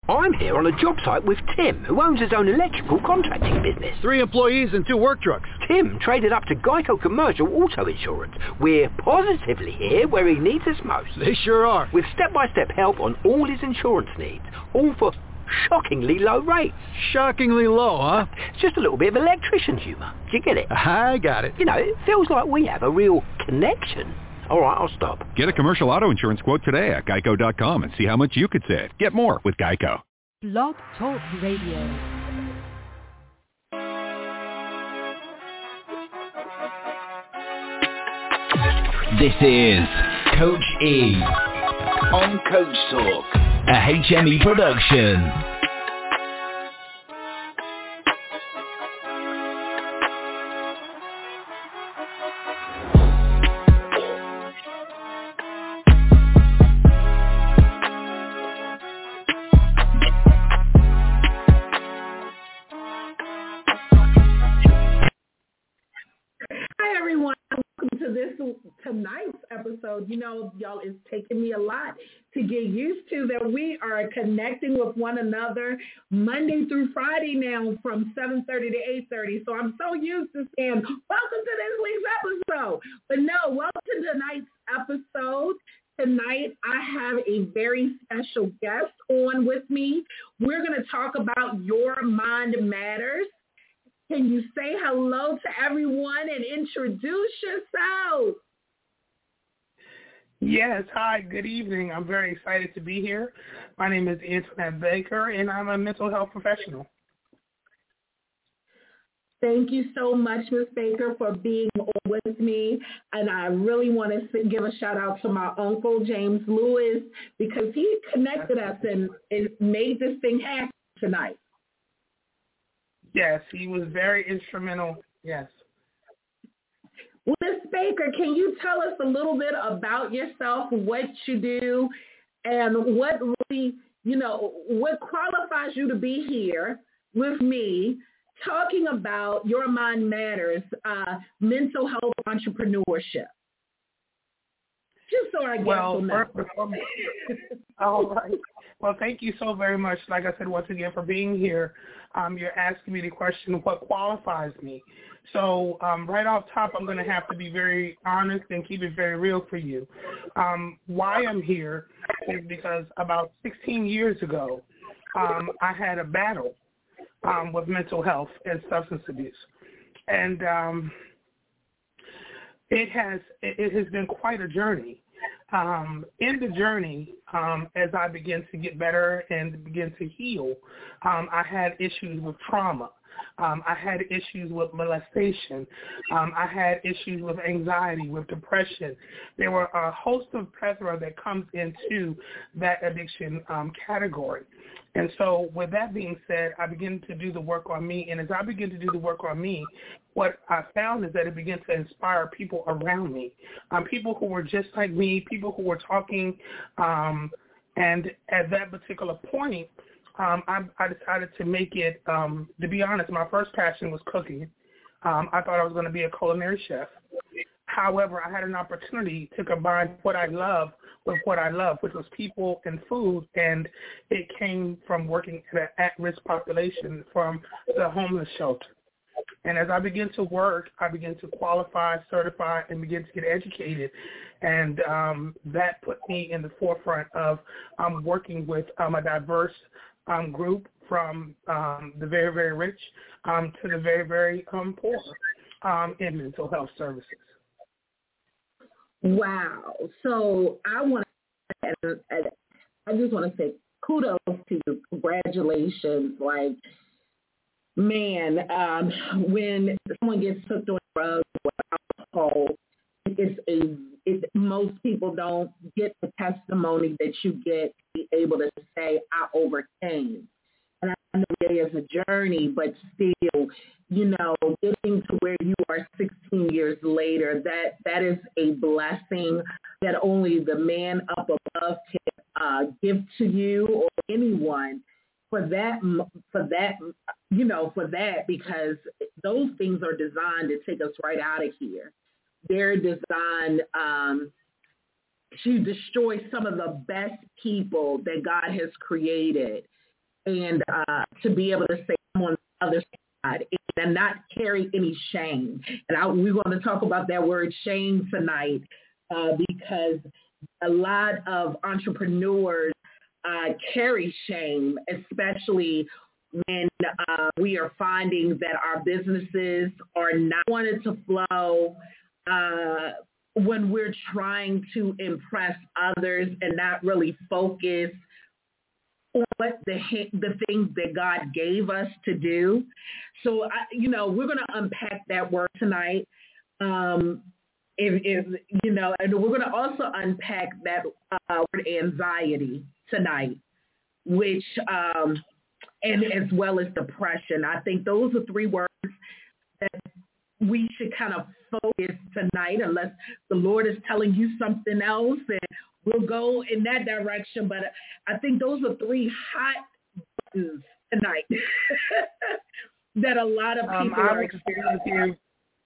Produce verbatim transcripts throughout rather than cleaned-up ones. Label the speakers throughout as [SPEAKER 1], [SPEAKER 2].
[SPEAKER 1] I'm here on a job site with Tim, who owns his own electrical contracting business.
[SPEAKER 2] Three employees and two work trucks.
[SPEAKER 1] Tim traded up to Geico Commercial Auto Insurance. We're positively here where he needs us most.
[SPEAKER 2] They sure are.
[SPEAKER 1] With step-by-step help on all his insurance needs, all for shockingly low rates.
[SPEAKER 2] Shockingly low, huh?
[SPEAKER 1] It's just a little bit of electrician humour. Do you get it?
[SPEAKER 2] I got it.
[SPEAKER 1] You know, it feels like we have a real connection. All right, I'll stop.
[SPEAKER 3] Get a commercial auto insurance quote today at geico dot com and see how much you could save. Get more with Geico.
[SPEAKER 4] Blog Talk Radio.
[SPEAKER 5] This is Coach E on Coach Talk, a H M E production.
[SPEAKER 6] Tonight's episode, you know, y'all, it's taking me a lot to get used to that we are connecting with one another Monday through Friday now from seven thirty to eight thirty. So I'm so used to saying, welcome to this week's episode. But no, welcome to tonight's episode. Tonight, I have a very special guest on with me. We're going to talk about Your Mind Matters. Can you say hello to everyone and introduce yourself?
[SPEAKER 7] Yes, hi, good evening. I'm very excited to be here. My name is Antoinette Baker, and I'm a mental health professional.
[SPEAKER 6] Thank you so much, Miz Baker, for being on with me. And I really want to give a shout out to my uncle, James Lewis, because he connected us and, and made this thing happen tonight.
[SPEAKER 7] Yes, he was very instrumental, yes.
[SPEAKER 6] Well, Miz Baker, can you tell us a little bit about yourself, what you do, and what really, you know, what qualifies you to be here with me talking about Your Mind Matters, uh, mental health entrepreneurship? Just so I get
[SPEAKER 7] well,
[SPEAKER 6] to know.
[SPEAKER 7] All right. Well, thank you so very much, like I said, once again, for being here. Um, you're asking me the question, what qualifies me? So um, right off top, I'm going to have to be very honest and keep it very real for you. Um, why I'm here is because about sixteen years ago, um, I had a battle um, with mental health and substance abuse. And um, it has it has been quite a journey. Um, in the journey, um, as I began to get better and begin to heal, um, I had issues with trauma. Um, I had issues with molestation. Um, I had issues with anxiety, with depression. There were a host of plethora that comes into that addiction um, category. And so with that being said, I began to do the work on me. And as I began to do the work on me, what I found is that it began to inspire people around me, um, people who were just like me, people who were talking. Um, and at that particular point, um, I, I decided to make it, um, to be honest, my first passion was cooking. Um, I thought I was going to be a culinary chef. However, I had an opportunity to combine what I love with what I love, which was people and food, and it came from working at an at-risk population from the homeless shelter. And as I began to work, I began to qualify, certify, and begin to get educated. And um, that put me in the forefront of um, working with um, a diverse um, group from um, the very, very rich um, to the very, very um, poor um, in mental health services.
[SPEAKER 6] Wow. So I want to, I just want to say kudos to you. Congratulations. Like, man, um, when someone gets hooked on drugs or alcohol, it's a, it's, most people don't get the testimony that you get to be able to say, I overcame. And I know it is a journey, but still, you know, getting to where you are sixteen years later, that that is a blessing that only the man up above can uh, give to you or anyone. For that, for that, you know, for that, because those things are designed to take us right out of here. They're designed um, to destroy some of the best people that God has created. and uh, to be able to say I'm on the other side and not carry any shame. And I, we're going to talk about that word shame tonight uh, because a lot of entrepreneurs uh, carry shame, especially when uh, we are finding that our businesses are not wanted to flow, uh, when we're trying to impress others and not really focus on what the the things that God gave us to do. So, I, you know, we're going to unpack that word tonight. Um, if, if you know, and we're going to also unpack that uh, word anxiety tonight, which um, and as well as depression. I think those are three words that we should kind of focus tonight, unless the Lord is telling you something else, and we'll go in that direction. But I think those are three hot buttons tonight that a lot of people
[SPEAKER 7] um,
[SPEAKER 6] are experiencing.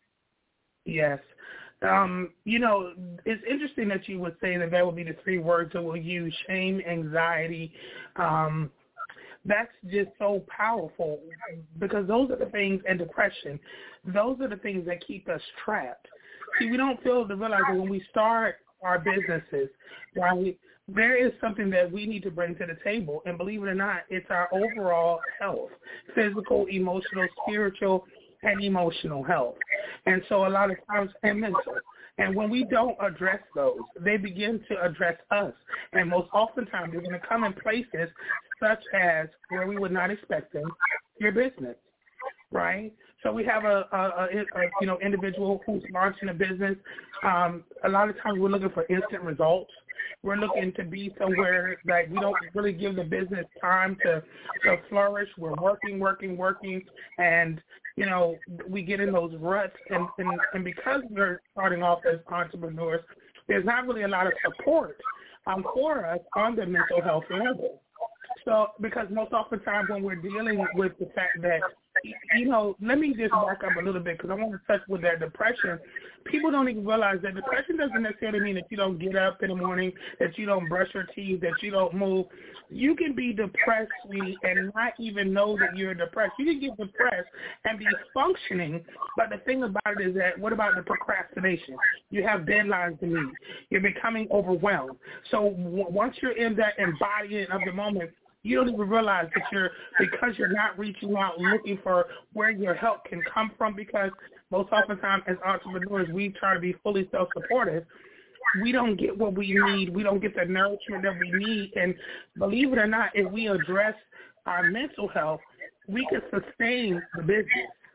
[SPEAKER 7] Yes. Um, you know, it's interesting that you would say that that would be the three words that we'll use: shame, anxiety. Um, that's just so powerful because those are the things, and depression, those are the things that keep us trapped. See, we don't feel to realize that when we start our businesses, right, there is something that we need to bring to the table. And believe it or not, it's our overall health, physical, emotional, spiritual, and emotional health. And so a lot of times, and mental. And when we don't address those, they begin to address us. And most oftentimes, they're going to come in places such as where we would not expect them, your business, right? So we have a, a, a, a you know individual who's launching a business. Um, a lot of times we're looking for instant results. We're looking to be somewhere that we don't really give the business time to, to flourish. We're working, working, working, and you know we get in those ruts. And, and, and because we're starting off as entrepreneurs, there's not really a lot of support um, for us on the mental health level. So, because most oftentimes when we're dealing with the fact that, you know, let me just back up a little bit because I want to touch with that depression. People don't even realize that depression doesn't necessarily mean that you don't get up in the morning, that you don't brush your teeth, that you don't move. You can be depressed, sweetie, and not even know that you're depressed. You can get depressed and be functioning, but the thing about it is that what about the procrastination? You have deadlines to meet. You're becoming overwhelmed. So w- once you're in that embodiment of the moment, you don't even realize that you're, because you're not reaching out looking for where your help can come from, because most oftentimes as entrepreneurs, we try to be fully self-supportive. We don't get what we need. We don't get the nourishment that we need. And believe it or not, if we address our mental health, we can sustain the business.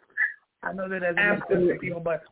[SPEAKER 7] I know that doesn't make sense to people, but.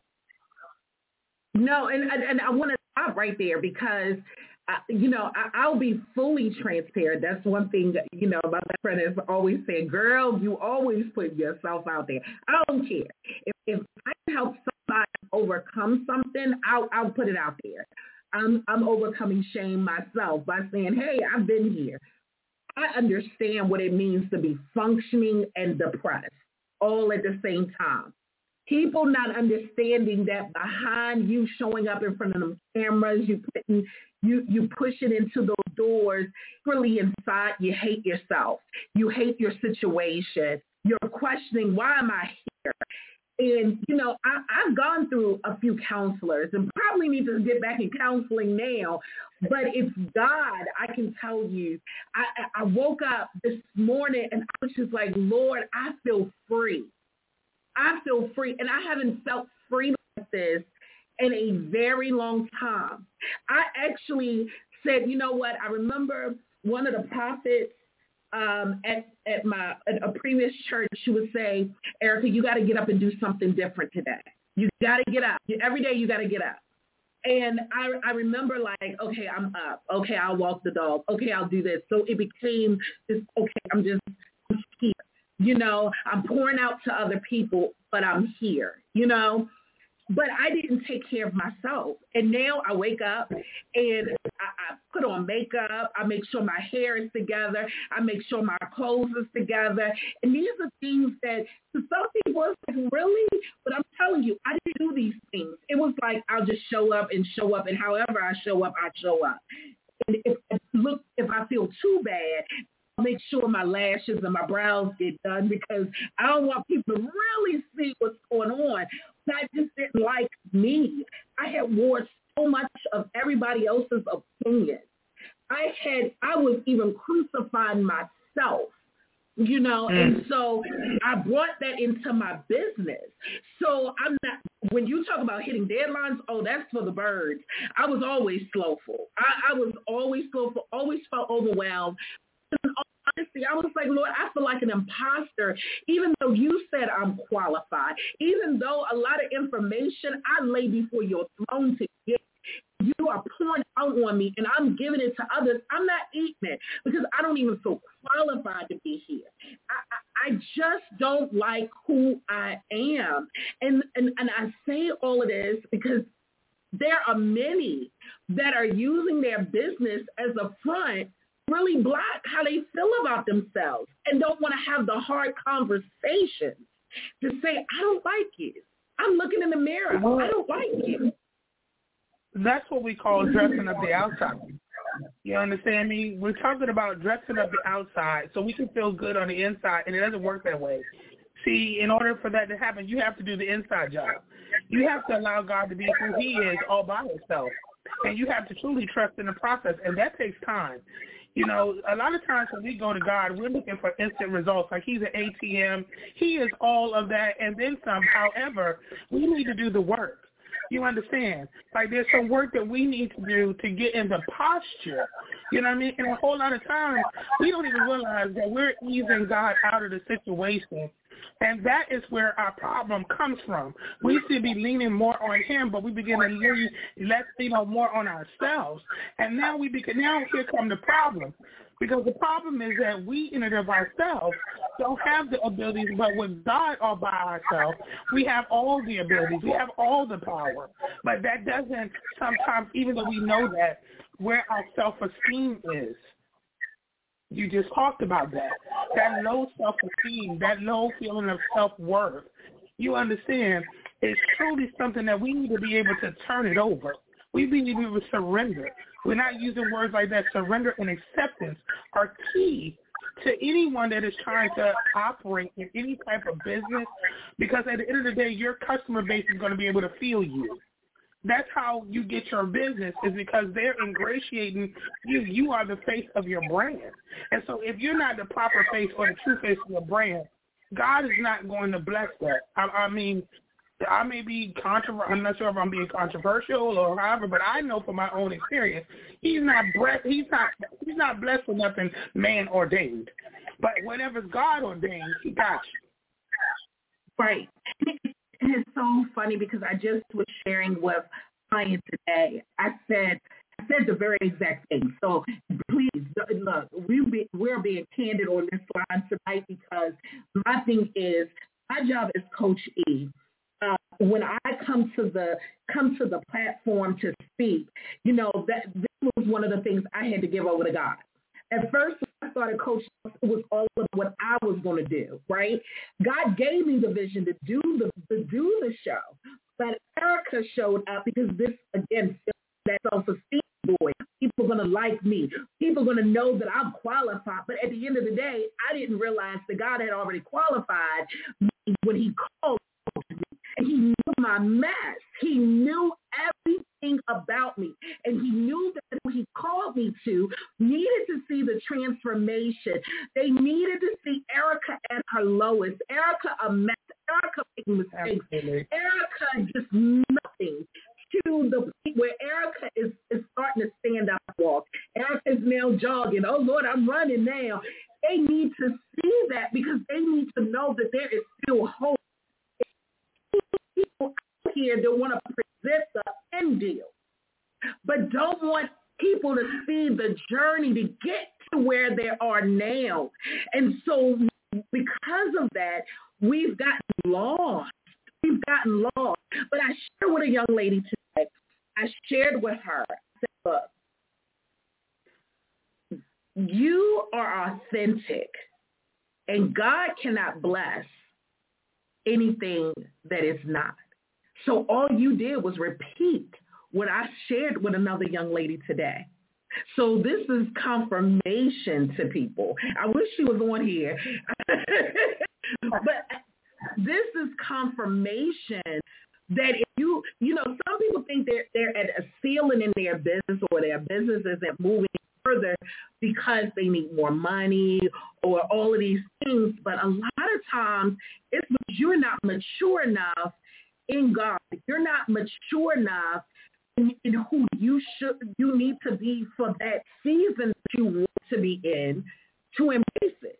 [SPEAKER 6] No, and, and I want to stop right there because I, you know, I, I'll be fully transparent. That's one thing, that, you know, my best friend has always said, girl, you always put yourself out there. I don't care. If, if I can help somebody overcome something, I'll, I'll put it out there. I'm, I'm overcoming shame myself by saying, hey, I've been here. I understand what it means to be functioning and depressed all at the same time. People not understanding that behind you showing up in front of them cameras, you putting, you you pushing into those doors, really inside you hate yourself. You hate your situation. You're questioning, why am I here? And, you know, I, I've gone through a few counselors and probably need to get back in counseling now. But it's God, I can tell you. I, I woke up this morning and I was just like, Lord, I feel free. I feel free, and I haven't felt free like this in a very long time. I actually said, you know what? I remember one of the prophets um, at at my at a previous church. She would say, Erica, you got to get up and do something different today. You got to get up. Every day you got to get up. And I, I remember like, okay, I'm up. Okay, I'll walk the dog. Okay, I'll do this. So it became this, okay, I'm just I'm here. You know, I'm pouring out to other people, but I'm here, you know. But I didn't take care of myself. And now I wake up and I, I put on makeup. I make sure my hair is together. I make sure my clothes is together. And these are things that to some people it's like, really? But I'm telling you, I didn't do these things. It was like I'll just show up and show up. And however I show up, I show up. And if I look, if I feel too bad, make sure my lashes and my brows get done because I don't want people to really see what's going on. I just didn't like me. I had wore so much of everybody else's opinion. I had, I was even crucifying myself, you know, mm. and so I brought that into my business. So I'm not, when you talk about hitting deadlines, oh, that's for the birds. I was always slowful. I, I was always slowful, always felt overwhelmed. And honestly, I was like, Lord, I feel like an imposter, even though you said I'm qualified, even though a lot of information I lay before your throne to get. You are pouring out on me, and I'm giving it to others. I'm not eating it because I don't even feel qualified to be here. I, I, I just don't like who I am. And, and, and I say all of this because there are many that are using their business as a front really block how they feel about themselves and don't want to have the hard conversations to say, I don't like you. I'm looking in the mirror. I don't like you.
[SPEAKER 7] That's what we call dressing up the outside. You understand me? We're talking about dressing up the outside so we can feel good on the inside, and it doesn't work that way. See, in order for that to happen, you have to do the inside job. You have to allow God to be who he is all by himself, and you have to truly trust in the process, and that takes time. You know, a lot of times when we go to God, we're looking for instant results, like he's an A T M. He is all of that and then some. However, we need to do the work. You understand? Like there's some work that we need to do to get into posture. You know what I mean? And a whole lot of times we don't even realize that we're easing God out of the situation. And that is where our problem comes from. We should be leaning more on him, but we begin to lean less, you know, more on ourselves. And now we begin, now here come the problem. Because the problem is that we in and of ourselves don't have the abilities, but with God all by ourselves, we have all the abilities. We have all the power. But that doesn't sometimes, even though we know that, where our self-esteem is. You just talked about that. That low self-esteem, that low feeling of self-worth, you understand, is truly something that we need to be able to turn it over. We need to be able to surrender. We're not using words like that. Surrender and acceptance are key to anyone that is trying to operate in any type of business, because at the end of the day, your customer base is going to be able to feel you. That's how you get your business, is because they're ingratiating you. You are the face of your brand. And so if you're not the proper face or the true face of your brand, God is not going to bless that. I, I mean, I may be controversial. I'm not sure if I'm being controversial or however, but I know from my own experience, he's not blessed. He's not. He's not blessed with nothing man ordained. But whatever's God ordained, he got you.
[SPEAKER 6] Right. It's so funny because I just was sharing with clients today. I said, I said the very exact thing. So please look, we be, we're being candid on this line tonight because my thing is, my job is Coach E. Uh, when I come to the come to the platform to speak, you know, that this was one of the things I had to give over to God. At first, when I started coaching, it was all of what I was going to do, right? God gave me the vision to do the to do the show, but Erica showed up because this, again, that self-esteem boy. People are going to like me. People are going to know that I'm qualified. But at the end of the day, I didn't realize that God had already qualified me when he called me. And he knew my mess. He knew everything about me. And he knew that what he called me to needed to see the transformation. They needed to see Erica at her lowest. Erica a mess. Erica making mistakes. Absolutely. Erica just nothing. To the point where Erica is, is starting to stand up and walk. Erica is now jogging. Oh, Lord, I'm running now. They need to see that because they need to know that there is still hope. People out here that want to present the end deal, but don't want people to see the journey to get to where they are now. And so because of that, we've gotten lost. We've gotten lost. But I shared with a young lady today. I shared with her. I said, look, you are authentic, and God cannot bless anything that is not. So all you did was repeat what I shared with another young lady today. So this is confirmation to people. I wish she was on here. But this is confirmation that if you, you know, some people think they're, they're at a ceiling in their business or their business isn't moving further because they need more money or all of these things. But a lot of times it's because you're not mature enough in God. You're not mature enough in, in who you should, you need to be for that season that you want to be in to embrace it.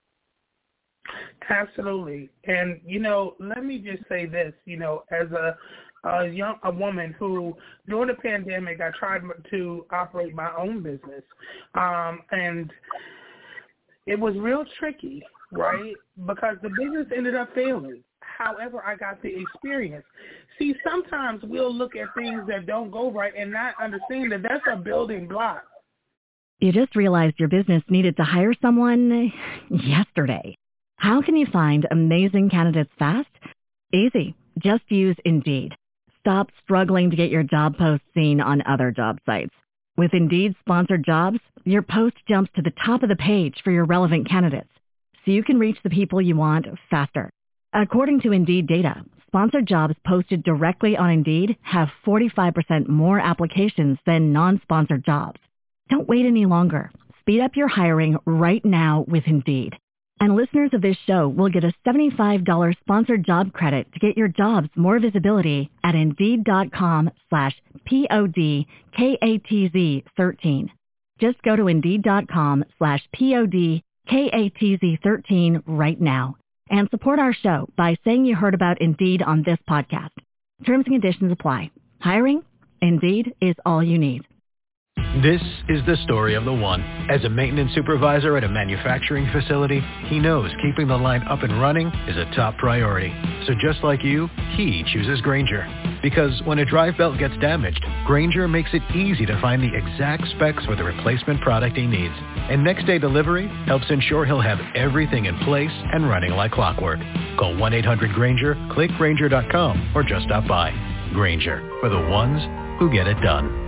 [SPEAKER 7] Absolutely. And, you know, let me just say this, you know, as a, a young a woman who, during the pandemic, I tried to operate my own business. Um, and it was real tricky, right, because the business ended up failing. However, I got the experience. See, sometimes we'll look at things that don't go right and not understand that that's a building block.
[SPEAKER 8] You just realized your business needed to hire someone yesterday. How can you find amazing candidates fast? Easy. Just use Indeed. Stop struggling to get your job post seen on other job sites. With Indeed sponsored jobs, your post jumps to the top of the page for your relevant candidates, so you can reach the people you want faster. According to Indeed data, sponsored jobs posted directly on Indeed have forty-five percent more applications than non-sponsored jobs. Don't wait any longer. Speed up your hiring right now with Indeed. And listeners of this show will get a seventy-five dollars sponsored job credit to get your jobs more visibility at Indeed.com slash P-O-D-K-A-T-Z 13. Just go to Indeed.com slash P-O-D-K-A-T-Z 13 right now and support our show by saying you heard about Indeed on this podcast. Terms and conditions apply. Hiring? Indeed is all you need.
[SPEAKER 9] This is the story of the one. As a maintenance supervisor at a manufacturing facility, he knows keeping the line up and running is a top priority. So just like you, he chooses Grainger. Because when a drive belt gets damaged, Grainger makes it easy to find the exact specs for the replacement product he needs. And next day delivery helps ensure he'll have everything in place and running like clockwork. Call one eight hundred Grainger, click Grainger dot com, or just stop by. Grainger, for the ones who get it done.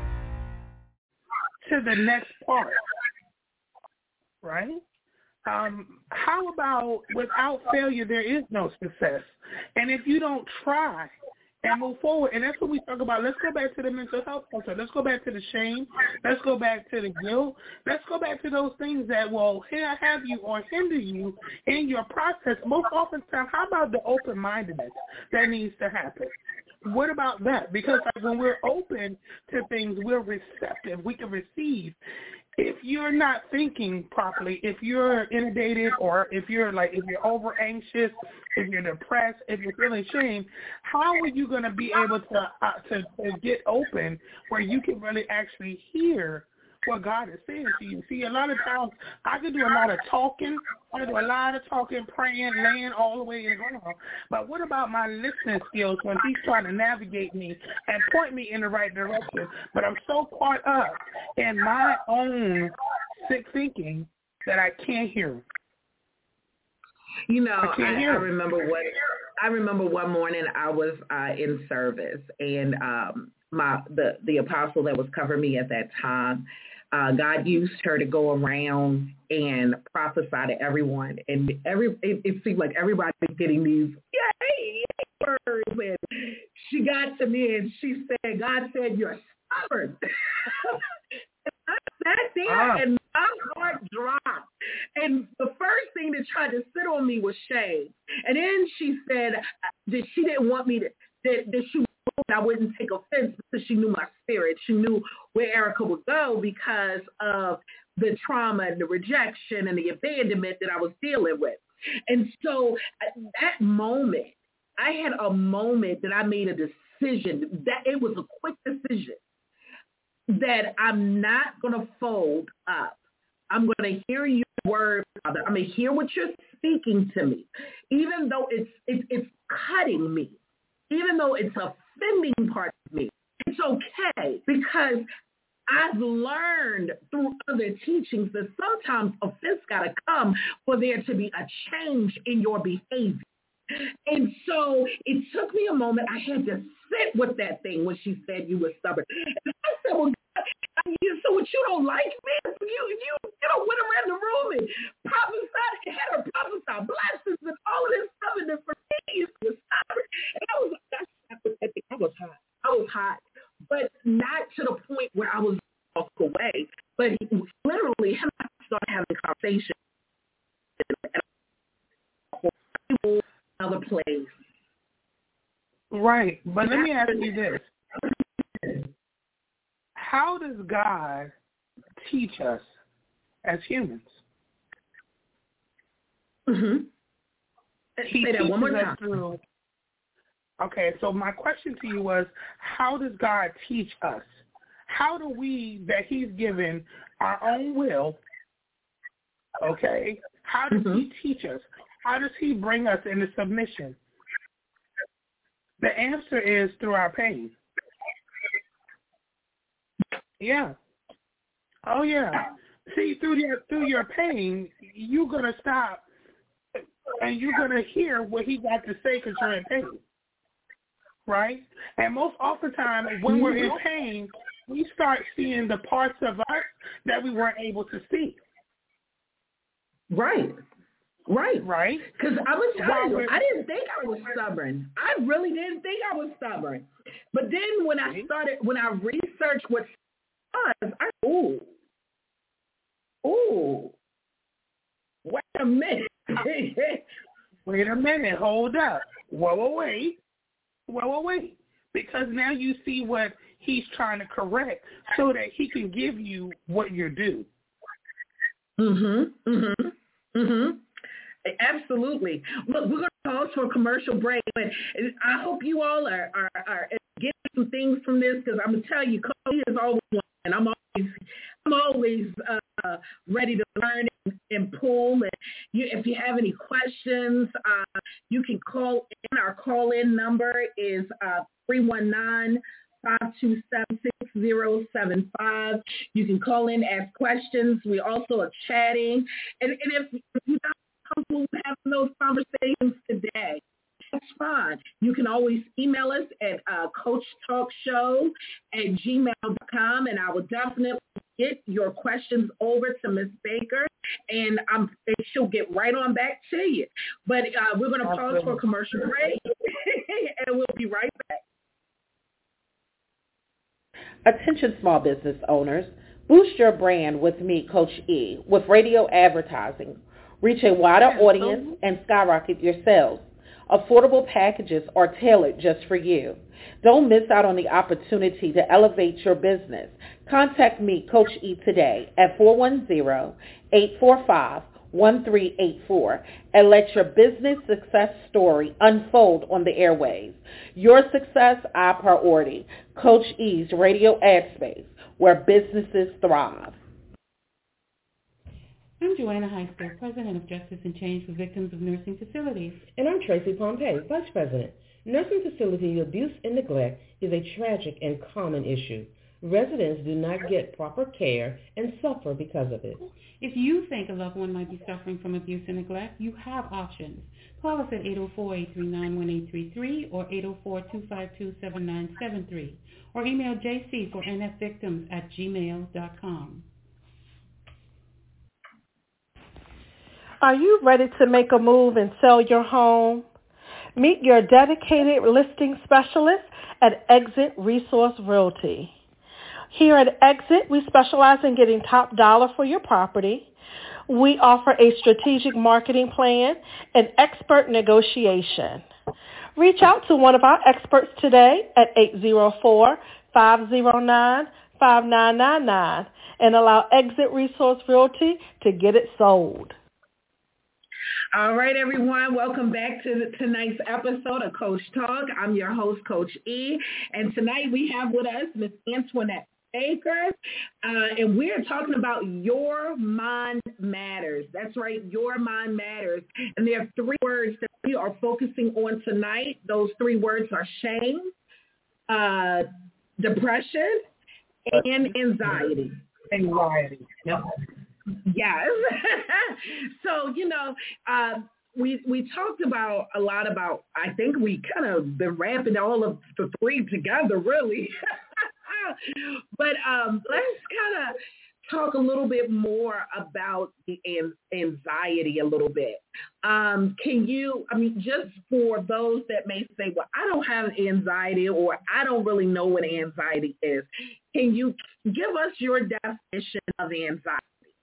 [SPEAKER 7] To the next part, right? Um, how about without failure, there is no success. And if you don't try and move forward, and that's what we talk about. Let's go back to the mental health culture. Let's go back to the shame. Let's go back to the guilt. Let's go back to those things that will have you or hinder you in your process. Most often times, how about the open-mindedness that needs to happen? What about that? Because like, when we're open to things, we're receptive. We can receive. If you're not thinking properly, if you're inundated, or if you're like, if you're over anxious, if you're depressed, if you're feeling shame, how are you going to be able to, uh, to to get open where you can really actually hear what God is saying to you? See, a lot of times I can do a lot of talking. I can do a lot of talking, praying, laying all the way in the ground. But what about my listening skills when he's trying to navigate me and point me in the right direction? But I'm so caught up in my own sick thinking that I can't hear him.
[SPEAKER 6] You know,
[SPEAKER 7] I,
[SPEAKER 6] I, I remember what I remember one morning I was uh, in service, and um, my the the apostle that was covering me at that time, uh, God used her to go around and prophesy to everyone, and every it, it seemed like everybody was getting these yay, yay words. And she got to me and she said, "God said you're stubborn." I sat there ah. and my heart dropped. And the first thing that tried to sit on me was shame. And then she said that she didn't want me to, that, that she I wouldn't take offense because she knew my spirit. She knew where Erica would go because of the trauma and the rejection and the abandonment that I was dealing with. And so at that moment, I had a moment that I made a decision, that it was a quick decision, that I'm not going to fold up. I'm going to hear your word, Father. I'm going to hear what you're speaking to me, even though it's, it's it's cutting me, even though it's offending part of me. It's okay, because I've learned through other teachings that sometimes offense got to come for there to be a change in your behavior. And so it took me a moment. I had to sit with that thing when she said you were stubborn. And I said, well, God, you're so what, you don't like me? You, you, you know, went around the room and prophesied, had her prophesy blessings and all of this stuff, and then for me, it was stubborn. And I was, that's, I think I was hot. I was hot, but not to the point where I was walk away. But he, literally, him and I started having a conversation in another place.
[SPEAKER 7] Right, but let me ask you this. How does God teach us as humans?
[SPEAKER 6] Mm-hmm.
[SPEAKER 7] He
[SPEAKER 6] Say that one more time.
[SPEAKER 7] Through, okay, so my question to you was, how does God teach us? How do we, that he's given our own will, okay, how does mm-hmm. he teach us? How does he bring us into submission? The answer is through our pain. Yeah. Oh, yeah. See, through your, through your pain, you're going to stop and you're going to hear what he got to say because you're in pain. Right? And most oftentimes, when we're in pain, we start seeing the parts of us that we weren't able to see.
[SPEAKER 6] Right. Right.
[SPEAKER 7] Right.
[SPEAKER 6] Because I was telling you, I didn't think I was stubborn. I really didn't think I was stubborn. But then when I started, when I researched what was, I ooh, ooh, wait a minute.
[SPEAKER 7] Wait a minute. Hold up. Whoa, whoa, wait. Whoa, whoa, wait. Because now you see what he's trying to correct so that he can give you what you're due.
[SPEAKER 6] Mm-hmm. Mm-hmm. Mm-hmm. Absolutely. Look, we're going to pause for a commercial break, but I hope you all are, are, are getting some things from this, because I'm going to tell you, Cody is always one, and I'm always, I'm always uh, ready to learn and, and pull. And you, if you have any questions, uh, you can call in. Our call-in number is uh, three one nine, five two seven, six zero seven five. You can call in, ask questions. We also are chatting. And, and if, if you're not comfortable with having those conversations today, that's fine. You can always email us at uh, coach talk show at gmail dot com, and I will definitely get your questions over to Miz Baker, and I'm, and she'll get right on back to you. But uh, we're going to pause for a commercial break, and we'll be right back.
[SPEAKER 10] Attention small business owners, boost your brand with me, Coach E, with radio advertising. Reach a wider audience and skyrocket your sales. Affordable packages are tailored just for you. Don't miss out on the opportunity to elevate your business. Contact me, Coach E, today at four one zero, eight four five, one three eight four and let your business success story unfold on the airwaves. Your success, our priority. Coach E's radio ad space, where businesses thrive.
[SPEAKER 11] I'm Joanna Heister, President of Justice and Change for Victims of Nursing Facilities.
[SPEAKER 12] And I'm Tracy Pompey, Vice President. Nursing facility abuse and neglect is a tragic and common issue. Residents do not get proper care and suffer because of it.
[SPEAKER 11] If you think a loved one might be suffering from abuse and neglect, you have options. Call us at eight oh four, eight three nine, one eight three three or eight oh four, two five two, seven nine seven three or email j c for n f victims at gmail dot com.
[SPEAKER 13] Are you ready to make a move and sell your home? Meet your dedicated listing specialist at Exit Resource Realty. Here at Exit, we specialize in getting top dollar for your property. We offer a strategic marketing plan and expert negotiation. Reach out to one of our experts today at eight oh four, five oh nine, five nine nine nine and allow Exit Resource Realty to get it sold.
[SPEAKER 6] All right, everyone. Welcome back to the, tonight's episode of Coach Talk. I'm your host, Coach E. And tonight we have with us Miz Antoinette Baker. Uh, and we're talking about Your Mind Matters. That's right. Your Mind Matters. And there are three words that we are focusing on tonight. Those three words are shame, uh, depression, and anxiety.
[SPEAKER 7] Anxiety. Yep.
[SPEAKER 6] Yes. So, you know, uh, we we talked about a lot about, I think we kind of been wrapping all of the three together, really. But um, let's kind of talk a little bit more about the anxiety a little bit. Um, can you, I mean, just for those that may say, well, I don't have anxiety or I don't really know what anxiety is, can you give us your definition of anxiety?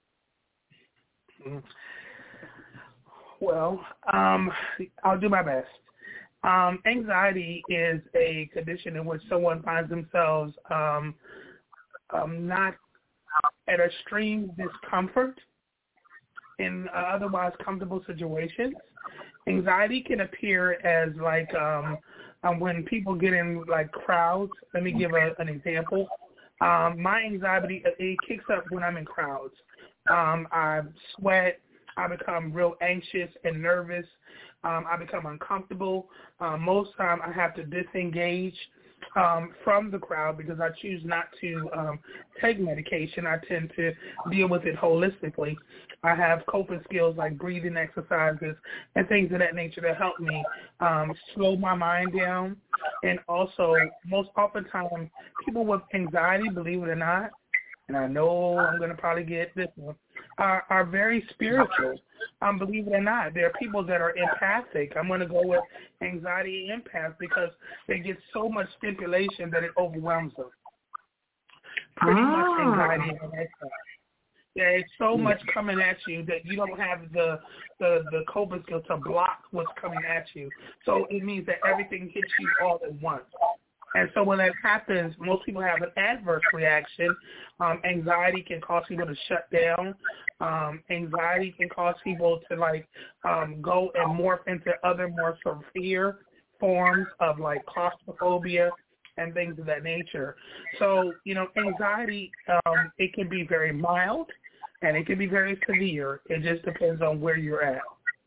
[SPEAKER 7] Well, um, I'll do my best. Um, anxiety is a condition in which someone finds themselves um, um, not at extreme discomfort in uh, otherwise comfortable situations. Anxiety can appear as like um, um, when people get in like crowds. Let me give a, an example. Um, my anxiety, it kicks up when I'm in crowds. Um, I sweat. I become real anxious and nervous. Um, I become uncomfortable. Uh, most time I have to disengage um, from the crowd because I choose not to um, take medication. I tend to deal with it holistically. I have coping skills like breathing exercises and things of that nature that help me um, slow my mind down. And also, most oftentimes, people with anxiety, believe it or not, and I know I'm going to probably get this one, are, are very spiritual. Um, believe it or not, there are people that are empathic. I'm going to go with anxiety empath because they get so much stimulation that it overwhelms them. Pretty ah. much anxiety empath. Yeah, it's so much coming at you that you don't have the, the, the coping skill to block what's coming at you. So it means that everything hits you all at once. And so when that happens, most people have an adverse reaction. Um, anxiety can cause people to shut down. Um, anxiety can cause people to, like, um, go and morph into other more severe forms of, like, claustrophobia and things of that nature. So, you know, anxiety, um, it can be very mild and it can be very severe. It just depends on where you're at.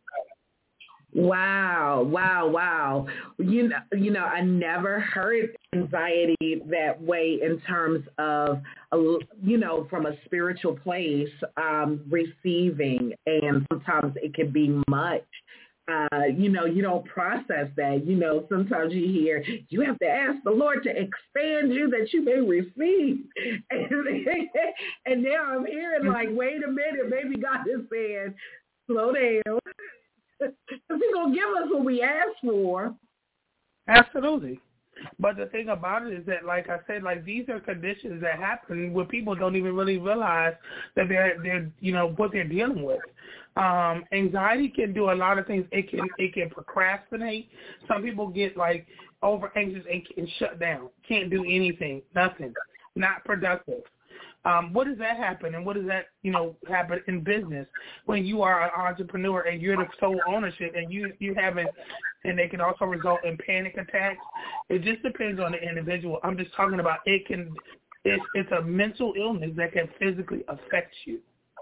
[SPEAKER 6] Wow, wow, wow. You know, you know, I never heard anxiety that way in terms of, you know, from a spiritual place, um, receiving, and sometimes it can be much. Uh, you know, you don't process that. You know, sometimes you hear, you have to ask the Lord to expand you that you may receive. And, and now I'm hearing like, wait a minute, maybe God is saying, slow down. Because he's going to give us what we ask for.
[SPEAKER 7] Absolutely. But the thing about it is that, like I said, like these are conditions that happen where people don't even really realize that they're, they're you know, what they're dealing with. Um, anxiety can do a lot of things. It can it can procrastinate. Some people get, like, over anxious and can shut down. Can't do anything, nothing, not productive. Um, what does that happen, and what does that, you know, happen in business when you are an entrepreneur and you're the sole ownership and you you haven't, and they can also result in panic attacks. It just depends on the individual. I'm just talking about it can, it's it's a mental illness that can physically affect you.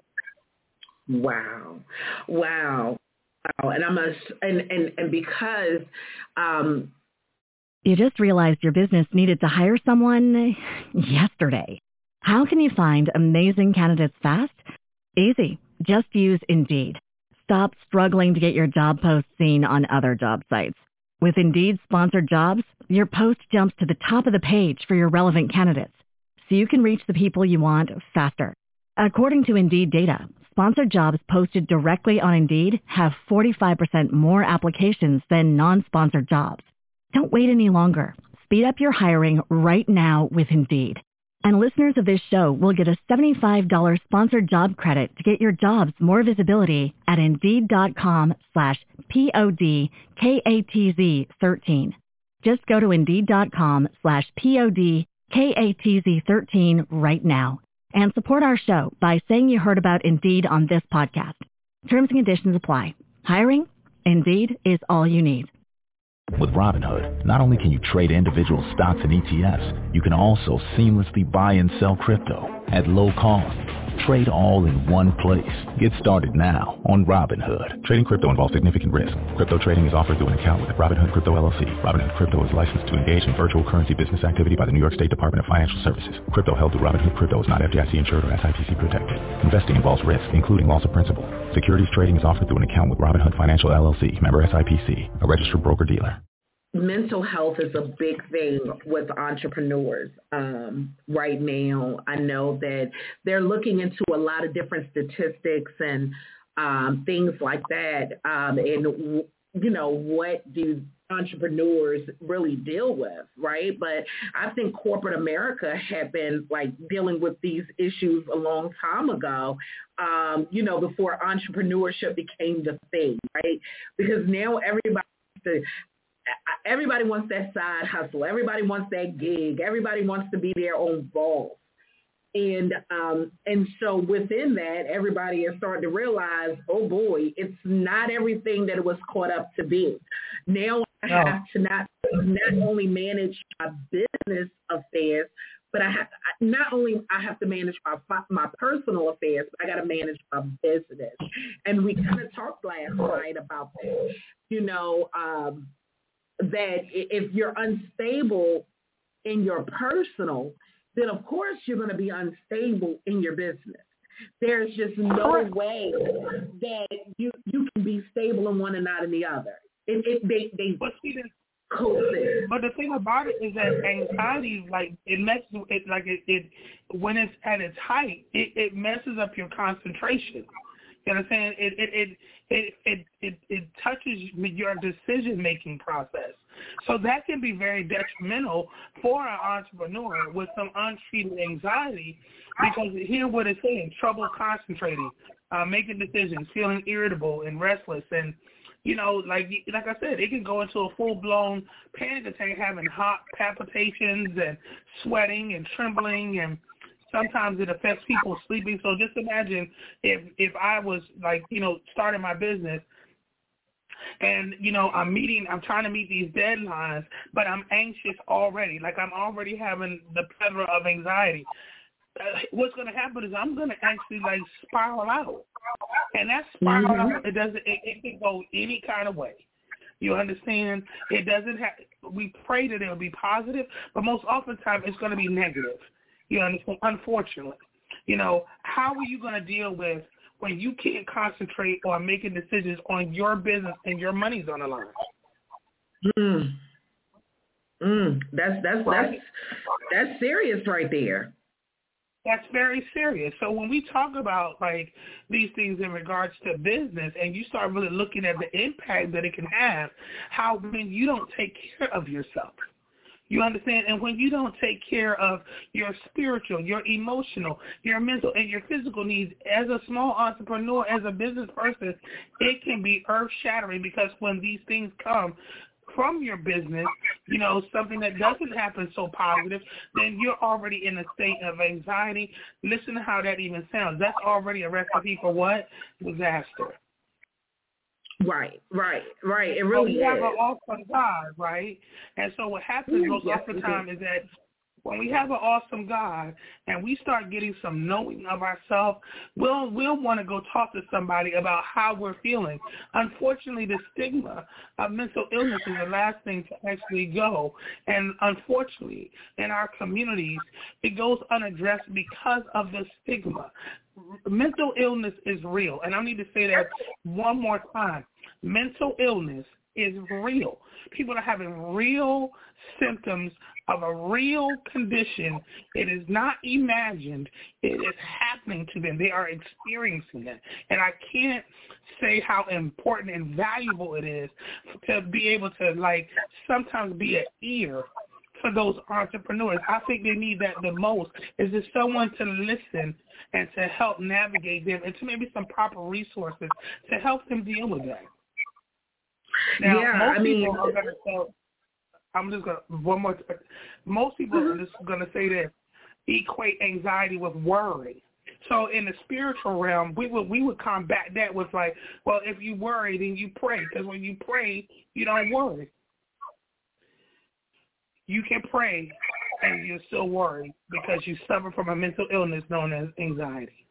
[SPEAKER 6] Wow, wow, wow, and I'm a, and and and because. Um,
[SPEAKER 8] you just realized your business needed to hire someone yesterday. How can you find amazing candidates fast? Easy. Just use Indeed. Stop struggling to get your job post seen on other job sites. With Indeed sponsored jobs, your post jumps to the top of the page for your relevant candidates, so you can reach the people you want faster. According to Indeed data, sponsored jobs posted directly on Indeed have forty-five percent more applications than non-sponsored jobs. Don't wait any longer. Speed up your hiring right now with Indeed. And listeners of this show will get a seventy-five dollars sponsored job credit to get your jobs more visibility at Indeed.com slash P-O-D-K-A-T-Z 13. Just go to Indeed.com slash P-O-D-K-A-T-Z 13 right now and support our show by saying you heard about Indeed on this podcast. Terms and conditions apply. Hiring? Indeed is all you need.
[SPEAKER 14] With Robinhood, not only can you trade individual stocks and E T Fs, you can also seamlessly buy and sell crypto at low cost. Trade all in one place. Get started now on Robinhood. Trading crypto involves significant risk. Crypto trading is offered through an account with Robinhood Crypto L L C. Robinhood Crypto is licensed to engage in virtual currency business activity by the New York State Department of Financial Services. Crypto held through Robinhood Crypto is not F D I C insured or S I P C protected. Investing involves risk, including loss of principal. Securities trading is offered through an account with Robinhood Financial L L C, member S I P C, a registered broker-dealer.
[SPEAKER 6] mental health is a big thing with entrepreneurs um, right now. I know that they're looking into a lot of different statistics and um, things like that. Um, and, you know, what do entrepreneurs really deal with, right? But I think corporate America had been like dealing with these issues a long time ago, um, you know, before entrepreneurship became the thing, right? Because now everybody to, everybody wants that side hustle. Everybody wants that gig. Everybody wants to be their own boss. And um, and so within that, everybody is starting to realize, oh boy, it's not everything that it was caught up to be. Now I have to not not only manage my business affairs, but I have not only I have to manage my my personal affairs, but I got to manage my business. And we kind of talked last night about that. You know, um, that if you're unstable in your personal, then of course you're going to be unstable in your business. There's just no way that you you can be stable in one and not in the other. It, it they they
[SPEAKER 7] but, see,
[SPEAKER 6] coexist.
[SPEAKER 7] But the thing about it is that anxiety, like it messes it like it, it when it's at its height, it, it messes up your concentration. You know what I'm saying? It it it it it it, it touches your decision making process. So that can be very detrimental for an entrepreneur with some untreated anxiety, because hear what it's saying: trouble concentrating, uh, making decisions, feeling irritable and restless, and you know, like like I said, it can go into a full blown panic attack, having heart palpitations and sweating and trembling, and sometimes it affects people sleeping. So just imagine if if I was like, you know, starting my business and, you know, I'm meeting, I'm trying to meet these deadlines, but I'm anxious already. Like I'm already having the plethora of anxiety. Uh, what's going to happen is I'm going to actually like spiral out. And that spiral mm-hmm. out, it doesn't, it, it can go any kind of way. You understand? It doesn't have, we pray that it'll be positive, but most oftentimes it's going to be negative. You understand? Unfortunately, you know, how are you going to deal with when you can't concentrate on making decisions on your business and your money's on the line?
[SPEAKER 6] Mm. Mm. That's that's right. that's that's serious right there.
[SPEAKER 7] That's very serious. So when we talk about like these things in regards to business, and you start really looking at the impact that it can have, how when you don't take care of yourself. You understand? And when you don't take care of your spiritual, your emotional, your mental, and your physical needs as a small entrepreneur, as a business person, it can be earth-shattering, because when these things come from your business, you know, something that doesn't happen so positive, then you're already in a state of anxiety. Listen to how that even sounds. That's already a recipe for what? Disaster.
[SPEAKER 6] Right, right, right. It really
[SPEAKER 7] we
[SPEAKER 6] is.
[SPEAKER 7] have an awesome God, right? And so what happens mm, most yes, of the time is that when we have an awesome God and we start getting some knowing of ourselves, we'll we'll want to go talk to somebody about how we're feeling. Unfortunately, the stigma of mental illness is the last thing to actually go. And unfortunately, in our communities, it goes unaddressed because of the stigma. Mental illness is real. And I need to say that one more time. Mental illness is real. People are having real symptoms of a real condition. It is not imagined. It is happening to them. They are experiencing it. And I can't say how important and valuable it is to be able to, like, sometimes be an ear for those entrepreneurs. I think they need that the most, is just someone to listen and to help navigate them, and to maybe some proper resources to help them deal with that. Now,
[SPEAKER 6] yeah,
[SPEAKER 7] most
[SPEAKER 6] I mean,
[SPEAKER 7] people are going to tell, I'm just going to, one more, most people mm-hmm. are just going to say that equate anxiety with worry. So in the spiritual realm, we would we would combat that with like, well, if you worry, then you pray, because when you pray, you don't worry. You can pray and you're still worried because you suffer from a mental illness known as anxiety.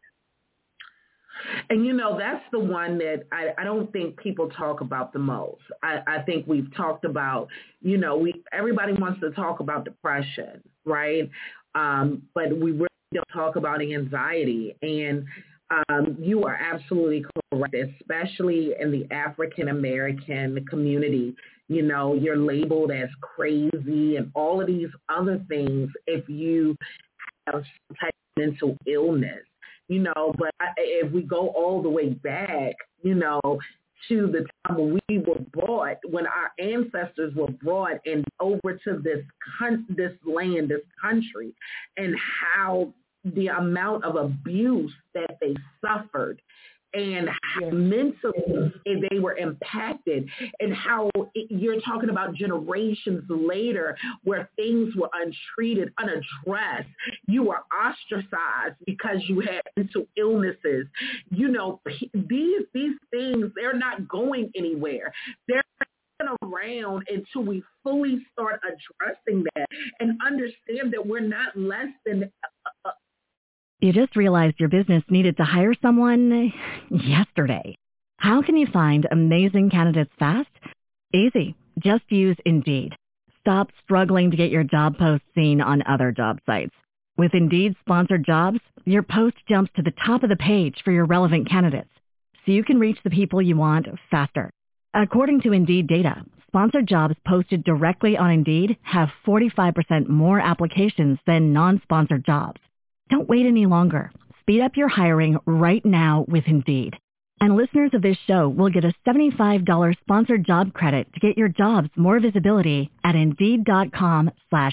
[SPEAKER 6] And, you know, that's the one that I, I don't think people talk about the most. I, I think we've talked about, you know, we everybody wants to talk about depression, right? Um, but we really don't talk about anxiety. And Um, you are absolutely correct, especially in the African American community. You know, you're labeled as crazy and all of these other things if you have some type of mental illness. You know, but if we go all the way back, you know, to the time when we were brought, when our ancestors were brought and over to this con- this land, this country, and how the amount of abuse that they suffered and how mentally they were impacted, and how it, you're talking about generations later where things were untreated, unaddressed. You were ostracized because you had mental illnesses. You know, these these things, they're not going anywhere. They're around until we fully start addressing that and understand that we're not less than a, a
[SPEAKER 8] You just realized your business needed to hire someone yesterday. How can you find amazing candidates fast? Easy. Just use Indeed. Stop struggling to get your job post seen on other job sites. With Indeed sponsored jobs, your post jumps to the top of the page for your relevant candidates, so you can reach the people you want faster. According to Indeed data, sponsored jobs posted directly on Indeed have forty-five percent more applications than non-sponsored jobs. Don't wait any longer. Speed up your hiring right now with Indeed. And listeners of this show will get a seventy-five dollars sponsored job credit to get your jobs more visibility at Indeed.com slash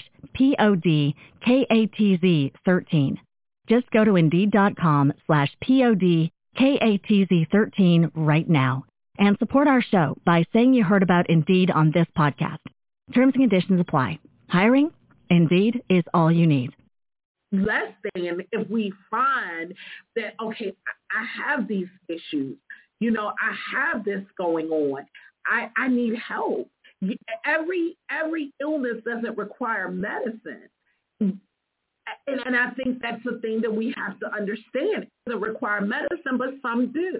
[SPEAKER 8] P-O-D-K-A-T-Z 13. Just go to Indeed.com slash P-O-D-K-A-T-Z 13 right now and support our show by saying you heard about Indeed on this podcast. Terms and conditions apply. Hiring? Indeed is all you need.
[SPEAKER 6] Less than if we find that, okay, I have these issues, you know, I have this going on, I, I need help. Every every illness doesn't require medicine. And, and I think that's the thing that we have to understand. It doesn't require medicine, but some do.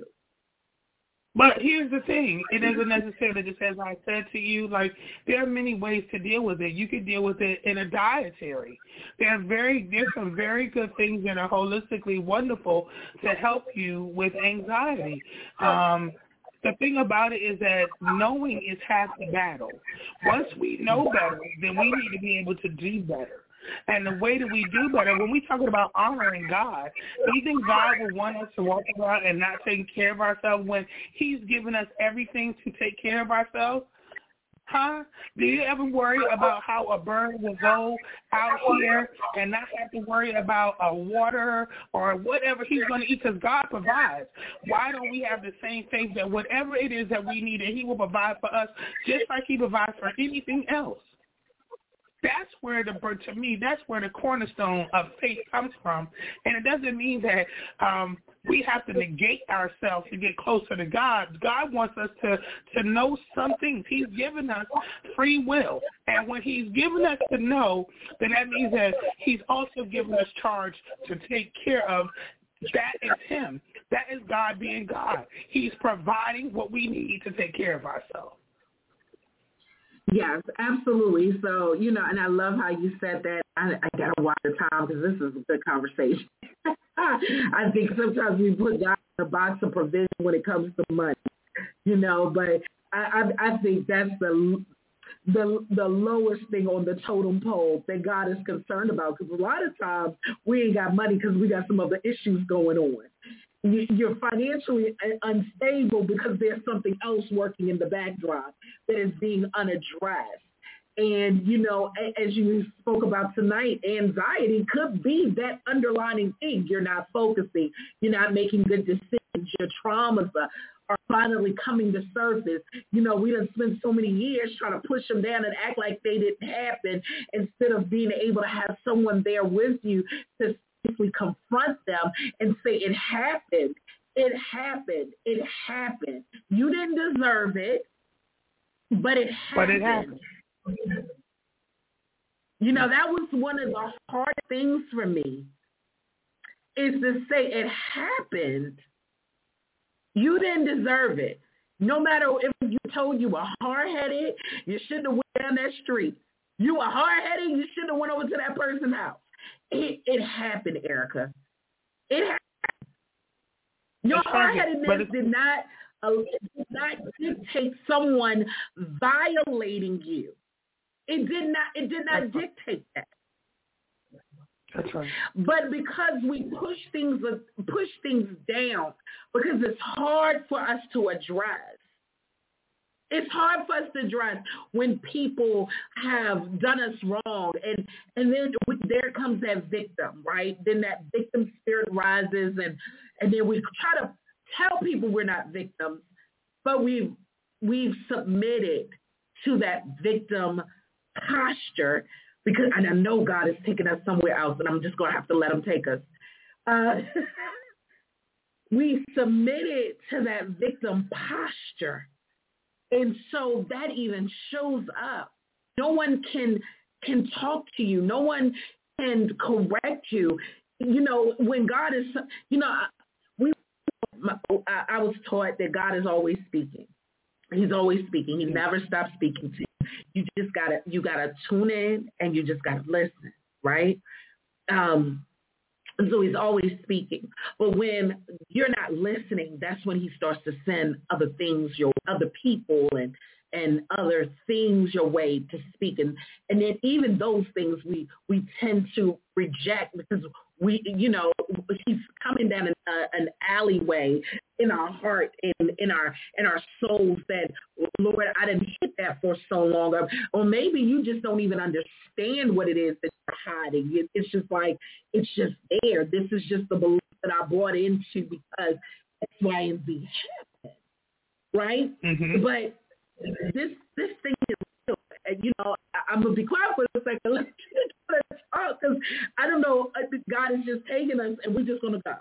[SPEAKER 7] But here's the thing. It doesn't necessarily, just as I said to you, like, there are many ways to deal with it. You can deal with it in a dietary. There are very, there's some very good things that are holistically wonderful to help you with anxiety. Um, the thing about it is that knowing is half the battle. Once we know better, then we need to be able to do better. And the way that we do better, when we're talking about honoring God, do you think God would want us to walk around and not take care of ourselves when he's given us everything to take care of ourselves? Huh? Do you ever worry about how a bird will go out here and not have to worry about a water or whatever he's going to eat, because God provides? Why don't we have the same faith that whatever it is that we need, that he will provide for us just like he provides for anything else? That's where the, to me, that's where the cornerstone of faith comes from. And it doesn't mean that um, we have to negate ourselves to get closer to God. God wants us to, to know some things. He's given us free will. And when he's given us to know, then that means that he's also given us charge to take care of. That is him. That is God being God. He's providing what we need to take care of ourselves.
[SPEAKER 6] Yes, absolutely. So, you know, and I love how you said that. I, I got to watch the time because this is a good conversation. I think sometimes we put God in a box of provision when it comes to money, you know, but I, I, I think that's the, the the lowest thing on the totem pole that God is concerned about, because a lot of times we ain't got money because we got some other issues going on. You're financially unstable because there's something else working in the backdrop that is being unaddressed. And, you know, as you spoke about tonight, anxiety could be that underlying thing. You're not focusing. You're not making good decisions. Your traumas are, are finally coming to surface. You know, we done spent so many years trying to push them down and act like they didn't happen, instead of being able to have someone there with you to we confront them and say, it happened, it happened, it happened. You didn't deserve it, but it happened.
[SPEAKER 7] But it happened.
[SPEAKER 6] You know, that was one of the hard things for me, is to say it happened. You didn't deserve it. No matter if you told you were hard-headed, you shouldn't have went down that street. You were hard-headed, you shouldn't have went over to that person's house. It, it happened, Erica. It happened. Your hard-headedness did not, uh, did not dictate someone violating you. It did not. It did not dictate that.
[SPEAKER 7] That's right.
[SPEAKER 6] But because we push things, push things down, because it's hard for us to address. It's hard for us to address when people have done us wrong, and and then there comes that victim, right? Then that victim spirit rises, and and then we try to tell people we're not victims, but we've we've submitted to that victim posture, because and I know God is taking us somewhere else, and I'm just going to have to let him take us. Uh, we submitted to that victim posture. And so that even shows up. No one can can talk to you. No one can correct you. You know, when God is, you know, we. I, I was taught that God is always speaking. He's always speaking. He never stops speaking to you. You just gotta you gotta tune in and you just gotta listen, right? Um, so he's always speaking. But when you're not listening, that's when he starts to send other things, your other people and and other things your way to speak. And, and then even those things we, we tend to reject because we, you know, he's coming down an, uh, an alleyway in our heart, in, in our in our souls that, Lord, I didn't hit that for so long. Or, or maybe you just don't even understand what it is that you're hiding. It, it's just like, it's just there. This is just the belief that I bought into because X, Y, and Z happened, right? Mm-hmm. But this this thing is real. And, you know, I, I'm going to be quiet for a second. Let's talk because I don't know. God is just taking us and we're just going to go.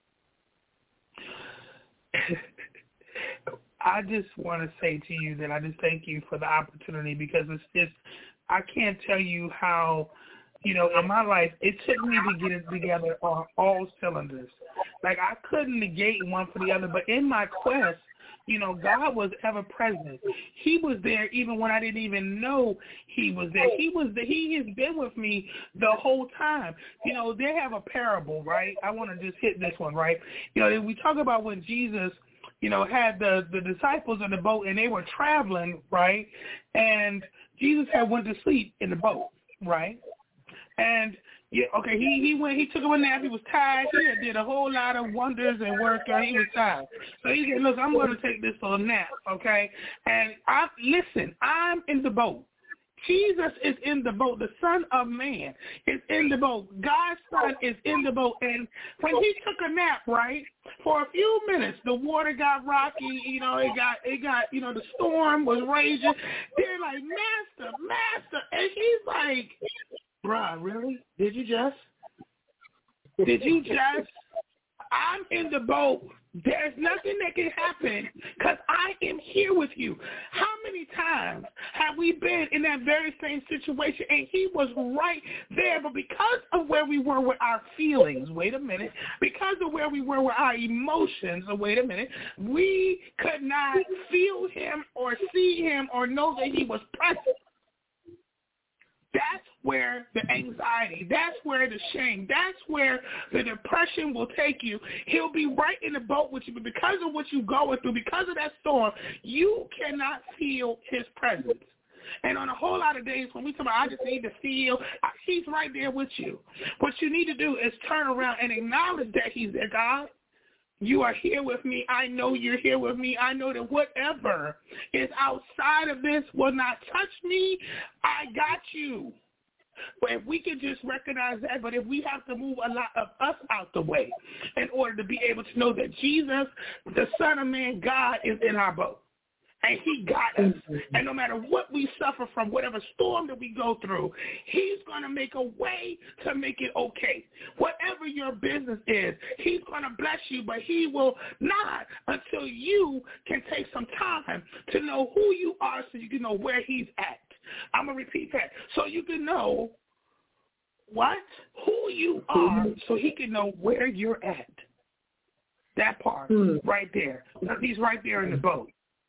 [SPEAKER 7] I just want to say to you that I just thank you for the opportunity because it's just, I can't tell you how, you know, in my life, it took me to get it together on all cylinders. Like, I couldn't negate one for the other, but in my quest, you know, God was ever present. He was there even when I didn't even know he was there. He was there. He has been with me the whole time. You know, they have a parable, right? I want to just hit this one, right? You know, we talk about when Jesus, you know, had the, the disciples in the boat and they were traveling, right? And Jesus had went to sleep in the boat, right? And yeah, okay, he he went, he took him a nap. He was tired. He had did a whole lot of wonders and work, and he was tired. So he said, look, I'm going to take this little nap, okay? And I listen, I'm in the boat. Jesus is in the boat. The Son of Man is in the boat. God's Son is in the boat. And when he took a nap, right, for a few minutes, the water got rocky. You know, it got, it got, you know, the storm was raging. They're like, Master, Master. And he's like, bruh, really? Did you just? Did you just? I'm in the boat. There's nothing that can happen because I am here with you. How many times have we been in that very same situation and he was right there, but because of where we were with our feelings, wait a minute, because of where we were with our emotions, wait a minute, we could not feel him or see him or know that he was present. That's where the anxiety, that's where the shame, that's where the depression will take you. He'll be right in the boat with you, but because of what you're going through, because of that storm, you cannot feel his presence. And on a whole lot of days when we talk about, I just need to feel, he's right there with you. What you need to do is turn around and acknowledge that he's there, God. You are here with me. I know you're here with me. I know that whatever is outside of this will not touch me. I got you. But if we can just recognize that, but if we have to move a lot of us out the way in order to be able to know that Jesus, the Son of Man, God, is in our boat. And he got us. And no matter what we suffer from, whatever storm that we go through, he's going to make a way to make it okay. Whatever your business is, he's going to bless you, but he will not until you can take some time to know who you are so you can know where he's at. I'm going to repeat that. So you can know what? Who you are so he can know where you're at. That part right there. He's right there in the boat.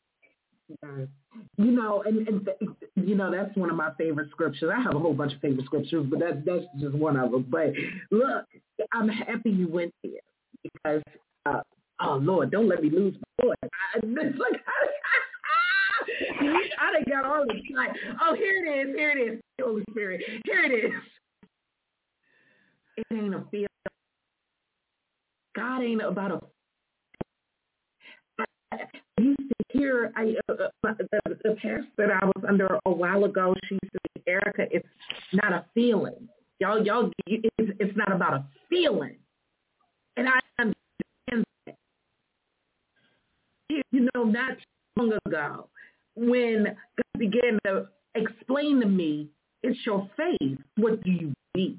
[SPEAKER 6] You know, and, and you know, that's one of my favorite scriptures. I have a whole bunch of favorite scriptures, but that's that's just one of them. But look, I'm happy you went there because uh, oh, Lord, don't let me lose my voice. I, it's like, I done got all the time. Oh, here it is. Here it is. Holy Spirit. Here it is. It ain't a feeling. God ain't about a. I used to hear I, uh, the, the pastor that I was under a while ago. She said, "Erica, it's not a feeling. Y'all, y'all, it's, it's not about a feeling." And I understand that. You know, not long ago, when God began to explain to me, it's your faith. What do you believe?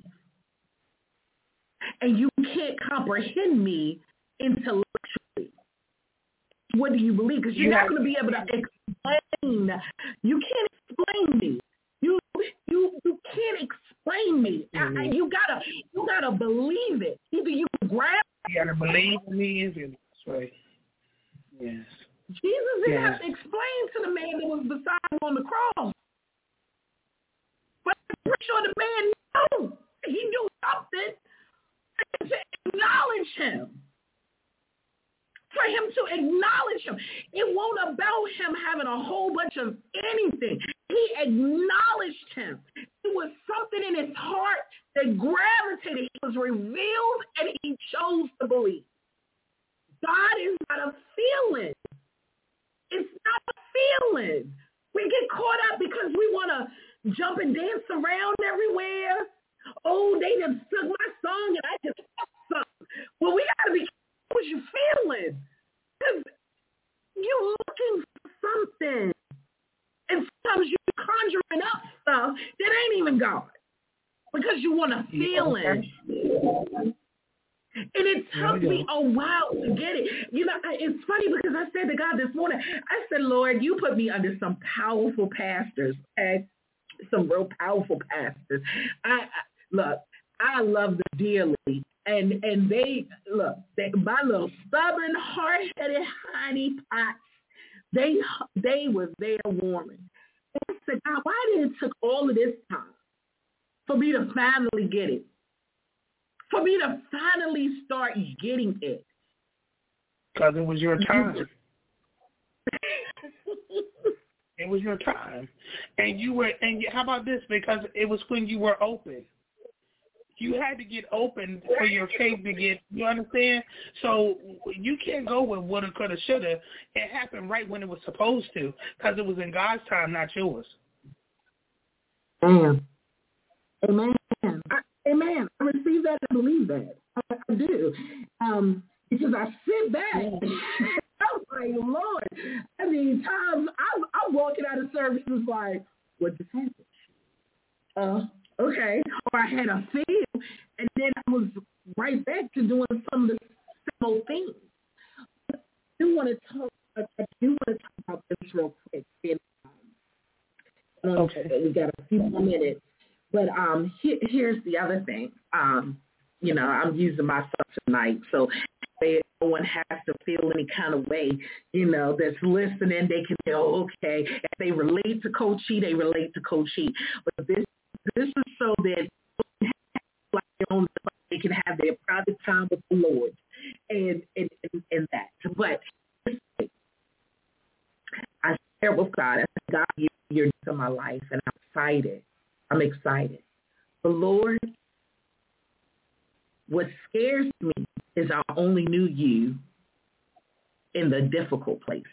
[SPEAKER 6] And you can't comprehend me intellectually. What do you believe? Because you're not going to be able to explain. You can't explain me. You you you can't explain me. Mm-hmm. I, you gotta you gotta believe it. Either you grab.
[SPEAKER 7] You gotta believe me. That's right. Yes.
[SPEAKER 6] Jesus didn't
[SPEAKER 7] yes.
[SPEAKER 6] have to explain to the man that was beside him on the cross. But I'm pretty sure the man knew. He knew something to acknowledge him. For him to acknowledge him. It won't about him having a whole bunch of anything. He acknowledged him. It was something in his heart that gravitated. It was revealed and he chose to believe. God is not a feeling. It's not a feeling. We get caught up because we want to jump and dance around everywhere. Oh, they just sung my song and I just sung. Well, we got to be careful what you're feeling. Because you're looking for something. And sometimes you're conjuring up stuff that ain't even God. Because you want to feel it. And it took me a while to get it. You know, it's funny because I said to God this morning, I said, Lord, you put me under some powerful pastors, okay? Some real powerful pastors. I, I look, I love them dearly. And and they, look, they, my little stubborn, hard-headed honey pots, they, they was there warming. And I said, God, why did it take all of this time for me to finally get it? For me to finally start getting it.
[SPEAKER 7] Because it was your time. It was your time. And you were, and how about this? Because it was when you were open. You had to get open for your faith to get, you understand? So you can't go with woulda, coulda, shoulda. It happened right when it was supposed to because it was in God's time, not yours.
[SPEAKER 6] Amen. Amen. I, amen. I receive that and believe that. I, I do. Um, because I sit back. I'm like, Lord. I mean, times I'm, I'm walking out of services like, what just happened? Uh, okay. Or I had a feel, and then I was right back to doing some of the same old things. I do want to talk. I do want to talk about this real quick. Um, okay. We got a few more minutes. But um, he, here's the other thing. Um, you know, I'm using myself tonight, so no one has to feel any kind of way, you know, that's listening. They can say, oh, okay. If they relate to Coach E, they relate to Coach E. But this this is so that they can have their private time with the Lord and, and, and, and that. But I share with God. I said, God, you, you're in my life, and I'm excited. I'm excited. The Lord, what scares me is I only knew you in the difficult places.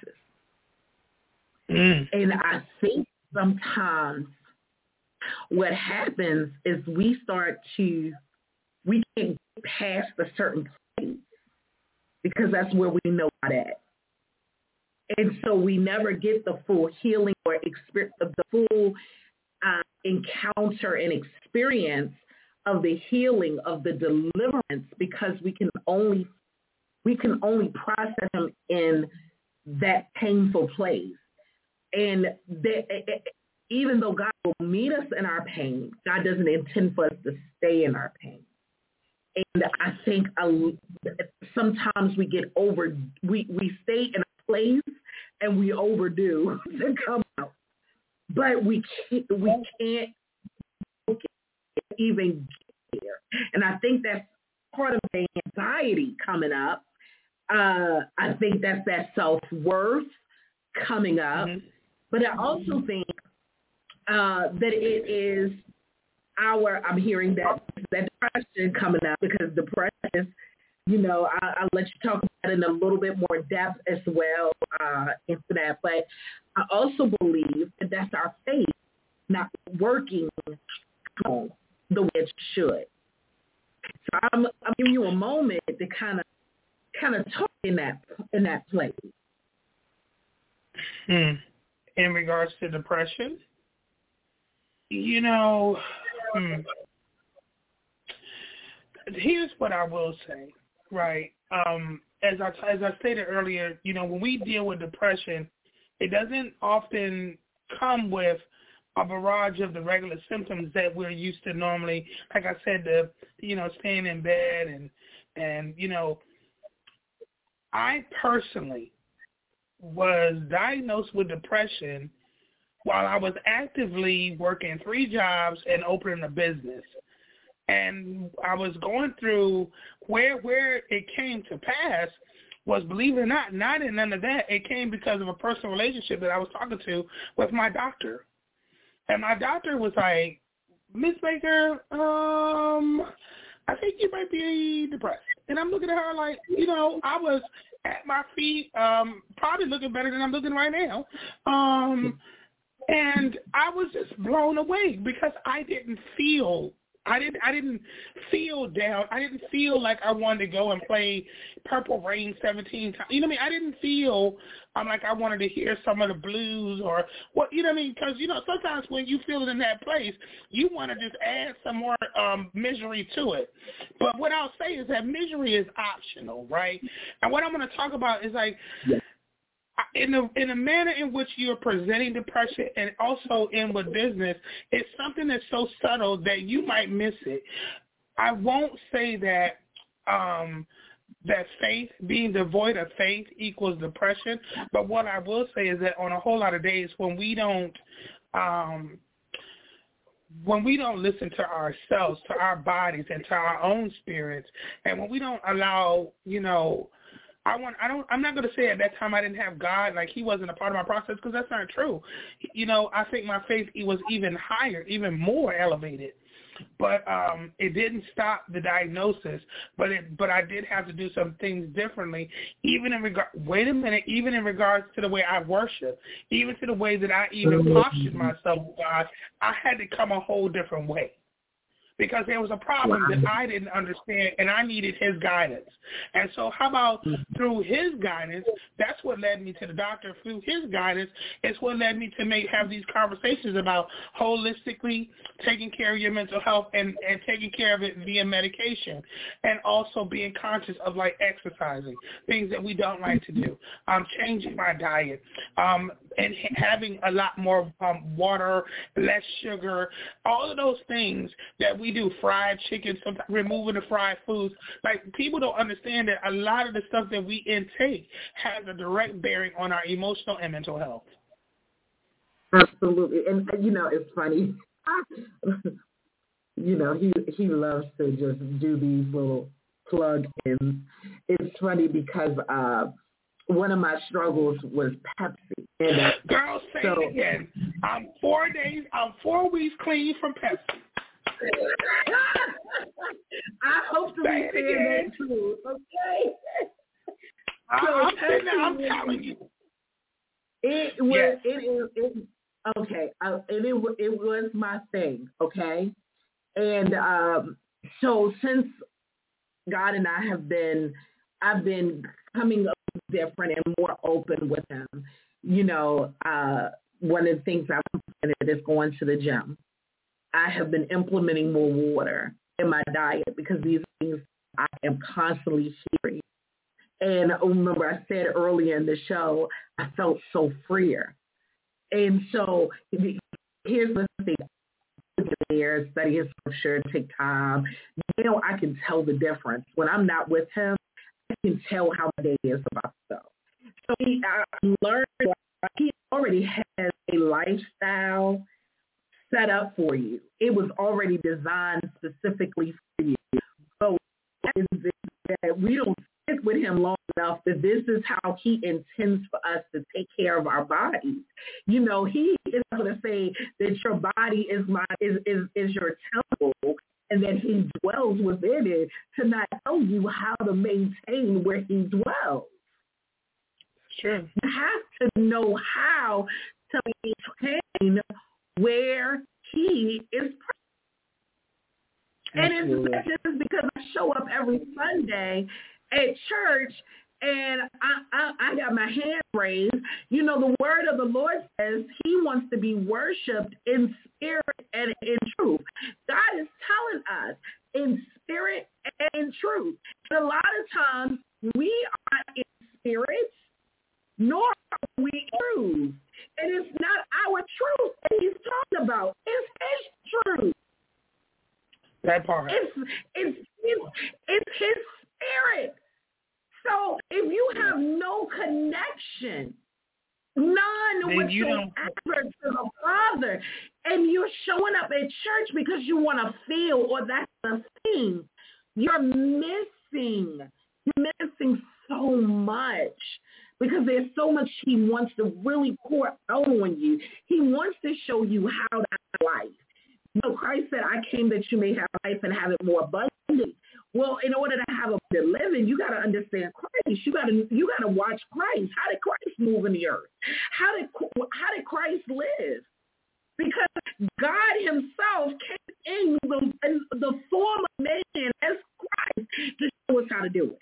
[SPEAKER 6] Mm. And I think sometimes what happens is we start to, we can't get past a certain place because that's where we know God at. And so we never get the full healing or experience, the full uh, encounter and experience of the healing, of the deliverance, because we can only we can only process them in that painful place. And they, even though God will meet us in our pain, God doesn't intend for us to stay in our pain. And I think uh, sometimes we get over, we, we stay in a place and we overdo to come out. But we can't, we can't even get there. And I think that's part of the anxiety coming up Uh, I think that's that self-worth coming up. Mm-hmm. But I also think uh, that it is our, I'm hearing that, that depression coming up because depression is, you know, I, I'll let you talk about it in a little bit more depth as well uh, into that. But I also believe that that's our faith not working the way it should. So I'm, I'm giving you a moment to kind of kind of talk in that in that place.
[SPEAKER 7] Hmm. In regards to depression, you know, hmm. here's what I will say. Right. Um, as I as I stated earlier, you know, when we deal with depression, it doesn't often come with a barrage of the regular symptoms that we're used to normally. Like I said, the you know, staying in bed and and you know, I personally was diagnosed with depression while I was actively working three jobs and opening a business. And I was going through where where it came to pass was, believe it or not, not in none of that. It came because of a personal relationship that I was talking to with my doctor. And my doctor was like, Miss Baker, um, I think you might be depressed. And I'm looking at her like, you know, I was at my feet, um, probably looking better than I'm looking right now. Um, and I was just blown away because I didn't feel I didn't I didn't feel down. I didn't feel like I wanted to go and play Purple Rain seventeen times. You know what I mean? I didn't feel um, like I wanted to hear some of the blues or what, you know what I mean? Because, you know, sometimes when you feel it in that place, you want to just add some more um, misery to it. But what I'll say is that misery is optional, right? And what I'm going to talk about is like, yeah. In the in the manner in which you're presenting depression and also in with business, it's something that's so subtle that you might miss it. I won't say that um, that faith, being devoid of faith, equals depression. But what I will say is that on a whole lot of days when we don't um, when we don't listen to ourselves, to our bodies, and to our own spirits, and when we don't allow, you know, I want. I don't. I'm not going to say at that time I didn't have God, like He wasn't a part of my process, because that's not true. You know, I think my faith was even higher, even more elevated. But um, it didn't stop the diagnosis. But it. But I did have to do some things differently. Even in regard. Wait a minute. Even in regards to the way I worship, even to the way that I even postured myself with God, I had to come a whole different way. Because there was a problem that I didn't understand, and I needed His guidance. And so how about through His guidance, that's what led me to the doctor. Through His guidance, it's what led me to make have these conversations about holistically taking care of your mental health and, and taking care of it via medication, and also being conscious of, like, exercising, things that we don't like to do, um, changing my diet, um, and having a lot more um, water, less sugar, all of those things that we do, fried chicken, sometimes removing the fried foods. Like, people don't understand that a lot of the stuff that we intake has a direct bearing on our emotional and mental health.
[SPEAKER 6] Absolutely. And, you know, it's funny. you know, he he loves to just do these little plug-ins. It's funny because uh, one of my struggles was Pepsi. And, uh,
[SPEAKER 7] Girl, say so, it again. I'm four days, I'm four weeks clean from Pepsi.
[SPEAKER 6] I hope to be saying that too. Okay.
[SPEAKER 7] So I'm,
[SPEAKER 6] Pepsi,
[SPEAKER 7] I'm telling you.
[SPEAKER 6] It was.
[SPEAKER 7] Yes.
[SPEAKER 6] It is. It, okay. Uh, and it it was my thing. Okay. And um, so since God and I have been, I've been coming up different and more open with Him. You know, uh, one of the things I've implemented is going to the gym. I have been implementing more water in my diet because these things I am constantly hearing. And remember, I said earlier in the show, I felt so freer. And so here's the thing. There, study His scripture, take time. Now I can tell the difference. When I'm not with Him, I can tell how my day is about to go. So he, I learned that He already has a lifestyle set up for you. It was already designed specifically for you. So that is that we don't stick with Him long enough how he intends for us to take care of our bodies. You know, he is going to say that your body is my is, is, is your temple, and that he dwells within it, to not tell you how to maintain where he dwells.
[SPEAKER 7] Sure.
[SPEAKER 6] You have to know how to maintain where he is present. And it's not just because I show up every Sunday at church and I, I, I got my hand raised. You know, the word of the Lord says he wants to be worshipped in spirit and in truth. God is telling us in spirit and in truth. And a lot of times we are in spirit, nor are we in truth. And it's not our truth that he's talking about. It's his truth.
[SPEAKER 7] That part.
[SPEAKER 6] It's, it's, it's, it's his spirit. So if you have no connection, none whatsoever to the Father, and you're showing up at church because you want to feel or that's the thing, you're missing. You're missing so much because there's so much he wants to really pour out on you. He wants to show you how to have life. You know, Christ said, I came that you may have life and have it more abundantly. Well, in order to have a better living, you got to understand Christ. You got to you got to watch Christ. How did Christ move in the earth? How did how did Christ live? Because God Himself came in the, in the form of man as Christ to show us how to do it.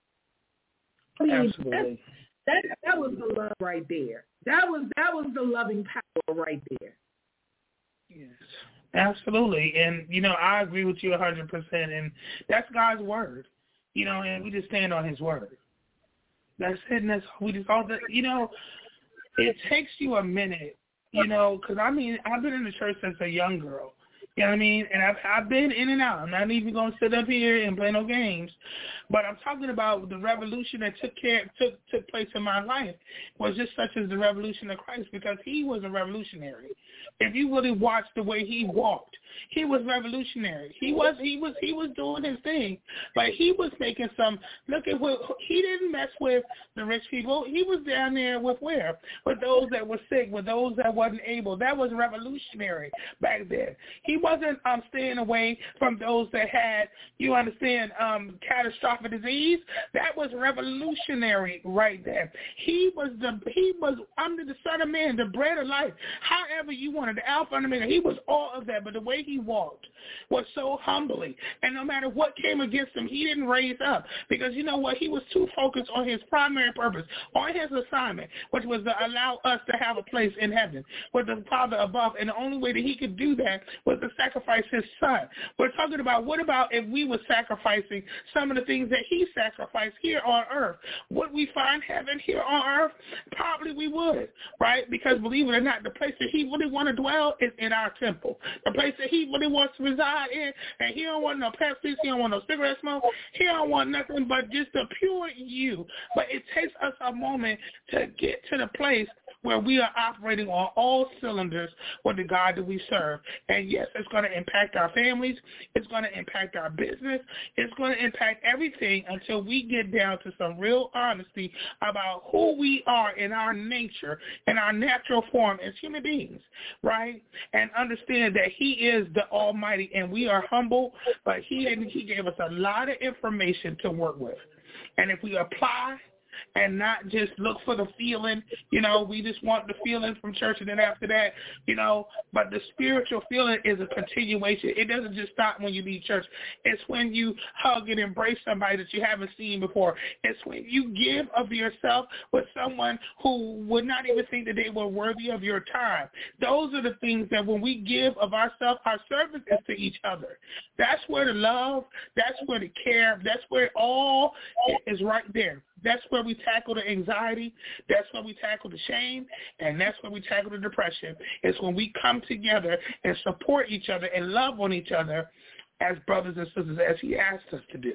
[SPEAKER 6] I mean,
[SPEAKER 7] Absolutely.
[SPEAKER 6] That, that that was the love right there. That was that was the loving power right there.
[SPEAKER 7] Yes. Absolutely. And, you know, I agree with you one hundred percent. And that's God's word, you know, and we just stand on his word. That's it. And that's we just all that, you know, it takes you a minute, you know, because, I mean, I've been in the church since a young girl. You know what I mean? And I've, I've been in and out. I'm not even going to sit up here and play no games. But I'm talking about the revolution that took care took took place in my life was just such as the revolution of Christ, because he was a revolutionary. If you really watched the way he walked, he was revolutionary. He was he was he was doing his thing, but he was making some. Look at what he didn't mess with the rich people. He was down there with where with those that were sick, with those that wasn't able. That was revolutionary back then. He wasn't um staying away from those that had, you understand, um catastrophic disease. That was revolutionary right there. He was the he was under the Son of Man, the bread of life. However you wanted, the Alpha and Omega. He was all of that, but the way he walked was so humbly, and no matter what came against him, he didn't raise up, because you know what? He was too focused on his primary purpose, on his assignment, which was to allow us to have a place in heaven with the Father above, and the only way that he could do that was to sacrifice his son. We're talking about, what about if we were sacrificing some of the things that he sacrificed here on earth? Would we find heaven here on earth? Probably we would, right? Because believe it or not, the place that he really wants to dwell is in our temple. The place that he really wants to reside in, and he don't want no Pepsi, he don't want no cigarette smoke, he don't want nothing but just the pure you. But it takes us a moment to get to the place where we are operating on all cylinders with the God that we serve. And yes, it's going to impact our families. It's going to impact our business. It's going to impact everything until we get down to some real honesty about who we are in our nature, in our natural form as human beings, right? And understand that he is the Almighty, and we are humble, but he, he gave us a lot of information to work with. And if we apply and not just look for the feeling, you know, we just want the feeling from church, and then after that, you know, but the spiritual feeling is a continuation. It doesn't just stop when you leave church. It's when you hug and embrace somebody that you haven't seen before. It's when you give of yourself with someone who would not even think that they were worthy of your time. Those are the things that when we give of ourselves, our service is to each other. That's where the love, that's where the care, that's where it all is right there. That's where we tackle the anxiety. That's where we tackle the shame. And that's where we tackle the depression. It's when we come together and support each other and love on each other as brothers and sisters, as he asked us to do.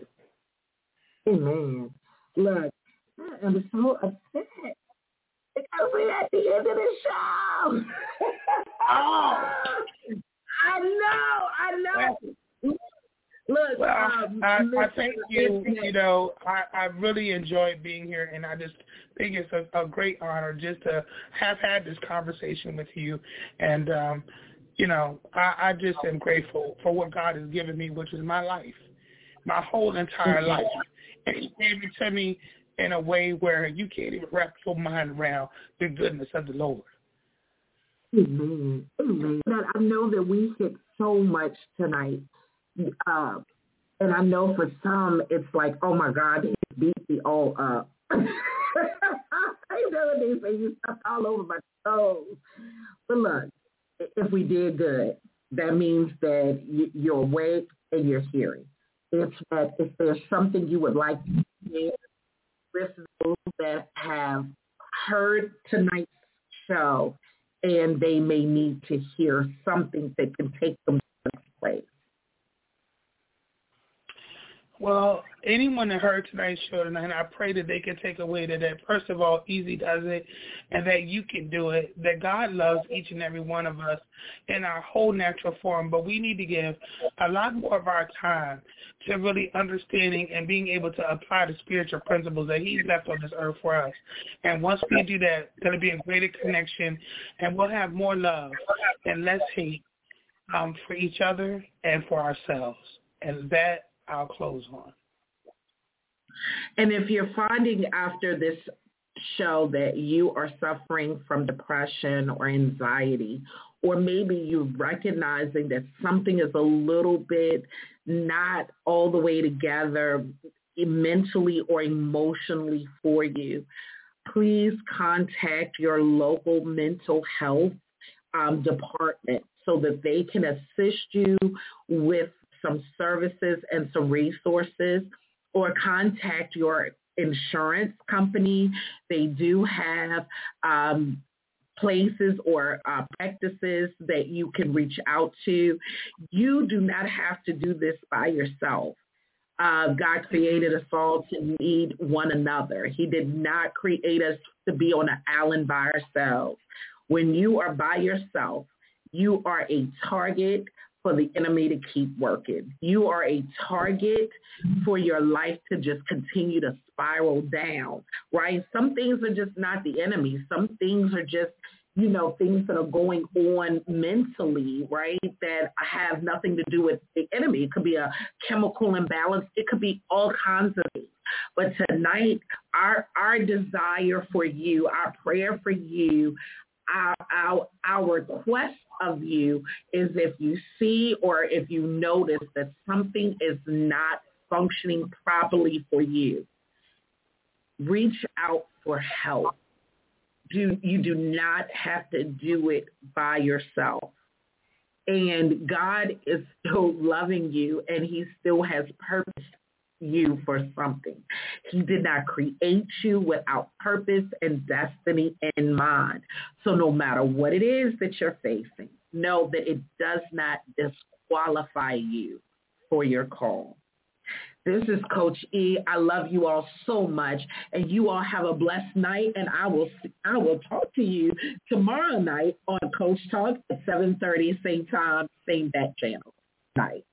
[SPEAKER 6] Amen. Look, I am so upset because we're at the end of the show. Oh, I know, I know. Look,
[SPEAKER 7] well,
[SPEAKER 6] um,
[SPEAKER 7] I, I thank you. You know, I, I really enjoyed being here, and I just think it's a, a great honor just to have had this conversation with you. And, um, you know, I, I just am grateful for what God has given me, which is my life, my whole entire life. And he gave it to me in a way where you can't even wrap your mind around the goodness of the Lord.
[SPEAKER 6] Amen. Amen. I know that we hit so much tonight. Uh, and I know for some, it's like, oh, my God, he beat me all up. I know they say you stuff all over my toes. But look, if we did good, that means that you're awake and you're hearing. If, that, if there's something you would like to share with those that have heard tonight's show, and they may need to hear something that can take them to the next place.
[SPEAKER 7] Well, anyone that heard tonight's show tonight, I pray that they can take away that, that, first of all, Easy does it, and that you can do it, that God loves each and every one of us in our whole natural form, but we need to give a lot more of our time to really understanding and being able to apply the spiritual principles that he's left on this earth for us. And once we do that, there'll be a greater connection, and we'll have more love and less hate um, for each other and for ourselves. And that I'll close on.
[SPEAKER 6] And if you're finding after this show that you are suffering from depression or anxiety, or maybe you're recognizing that something is a little bit not all the way together mentally or emotionally for you, please contact your local mental health um, department so that they can assist you with some services and some resources, or contact your insurance company. They do have um, places or uh, practices that you can reach out to. You do not have to do this by yourself. Uh, God created us all to need one another. He did not create us to be on an island by ourselves. When you are by yourself, you are a target for the enemy to keep working. You are a target for your life to just continue to spiral down, right? Some things are just not the enemy. Some things are just, you know, things that are going on mentally, right, that have nothing to do with the enemy. It could be a chemical imbalance. It could be all kinds of things. But tonight, our our desire for you, our prayer for you, our our, our request of you is if you see or if you notice that something is not functioning properly for you, reach out for help. Do, you do not have to do it by yourself. And God is still loving you, and he still has purpose you for something. He did not create you without purpose and destiny in mind. So no matter what it is that you're facing, know that it does not disqualify you for your call. This is Coach E. I love you all so much, and you all have a blessed night, and I will I will talk to you tomorrow night on Coach Talk at seven thirty, same time, same bat channel. Night.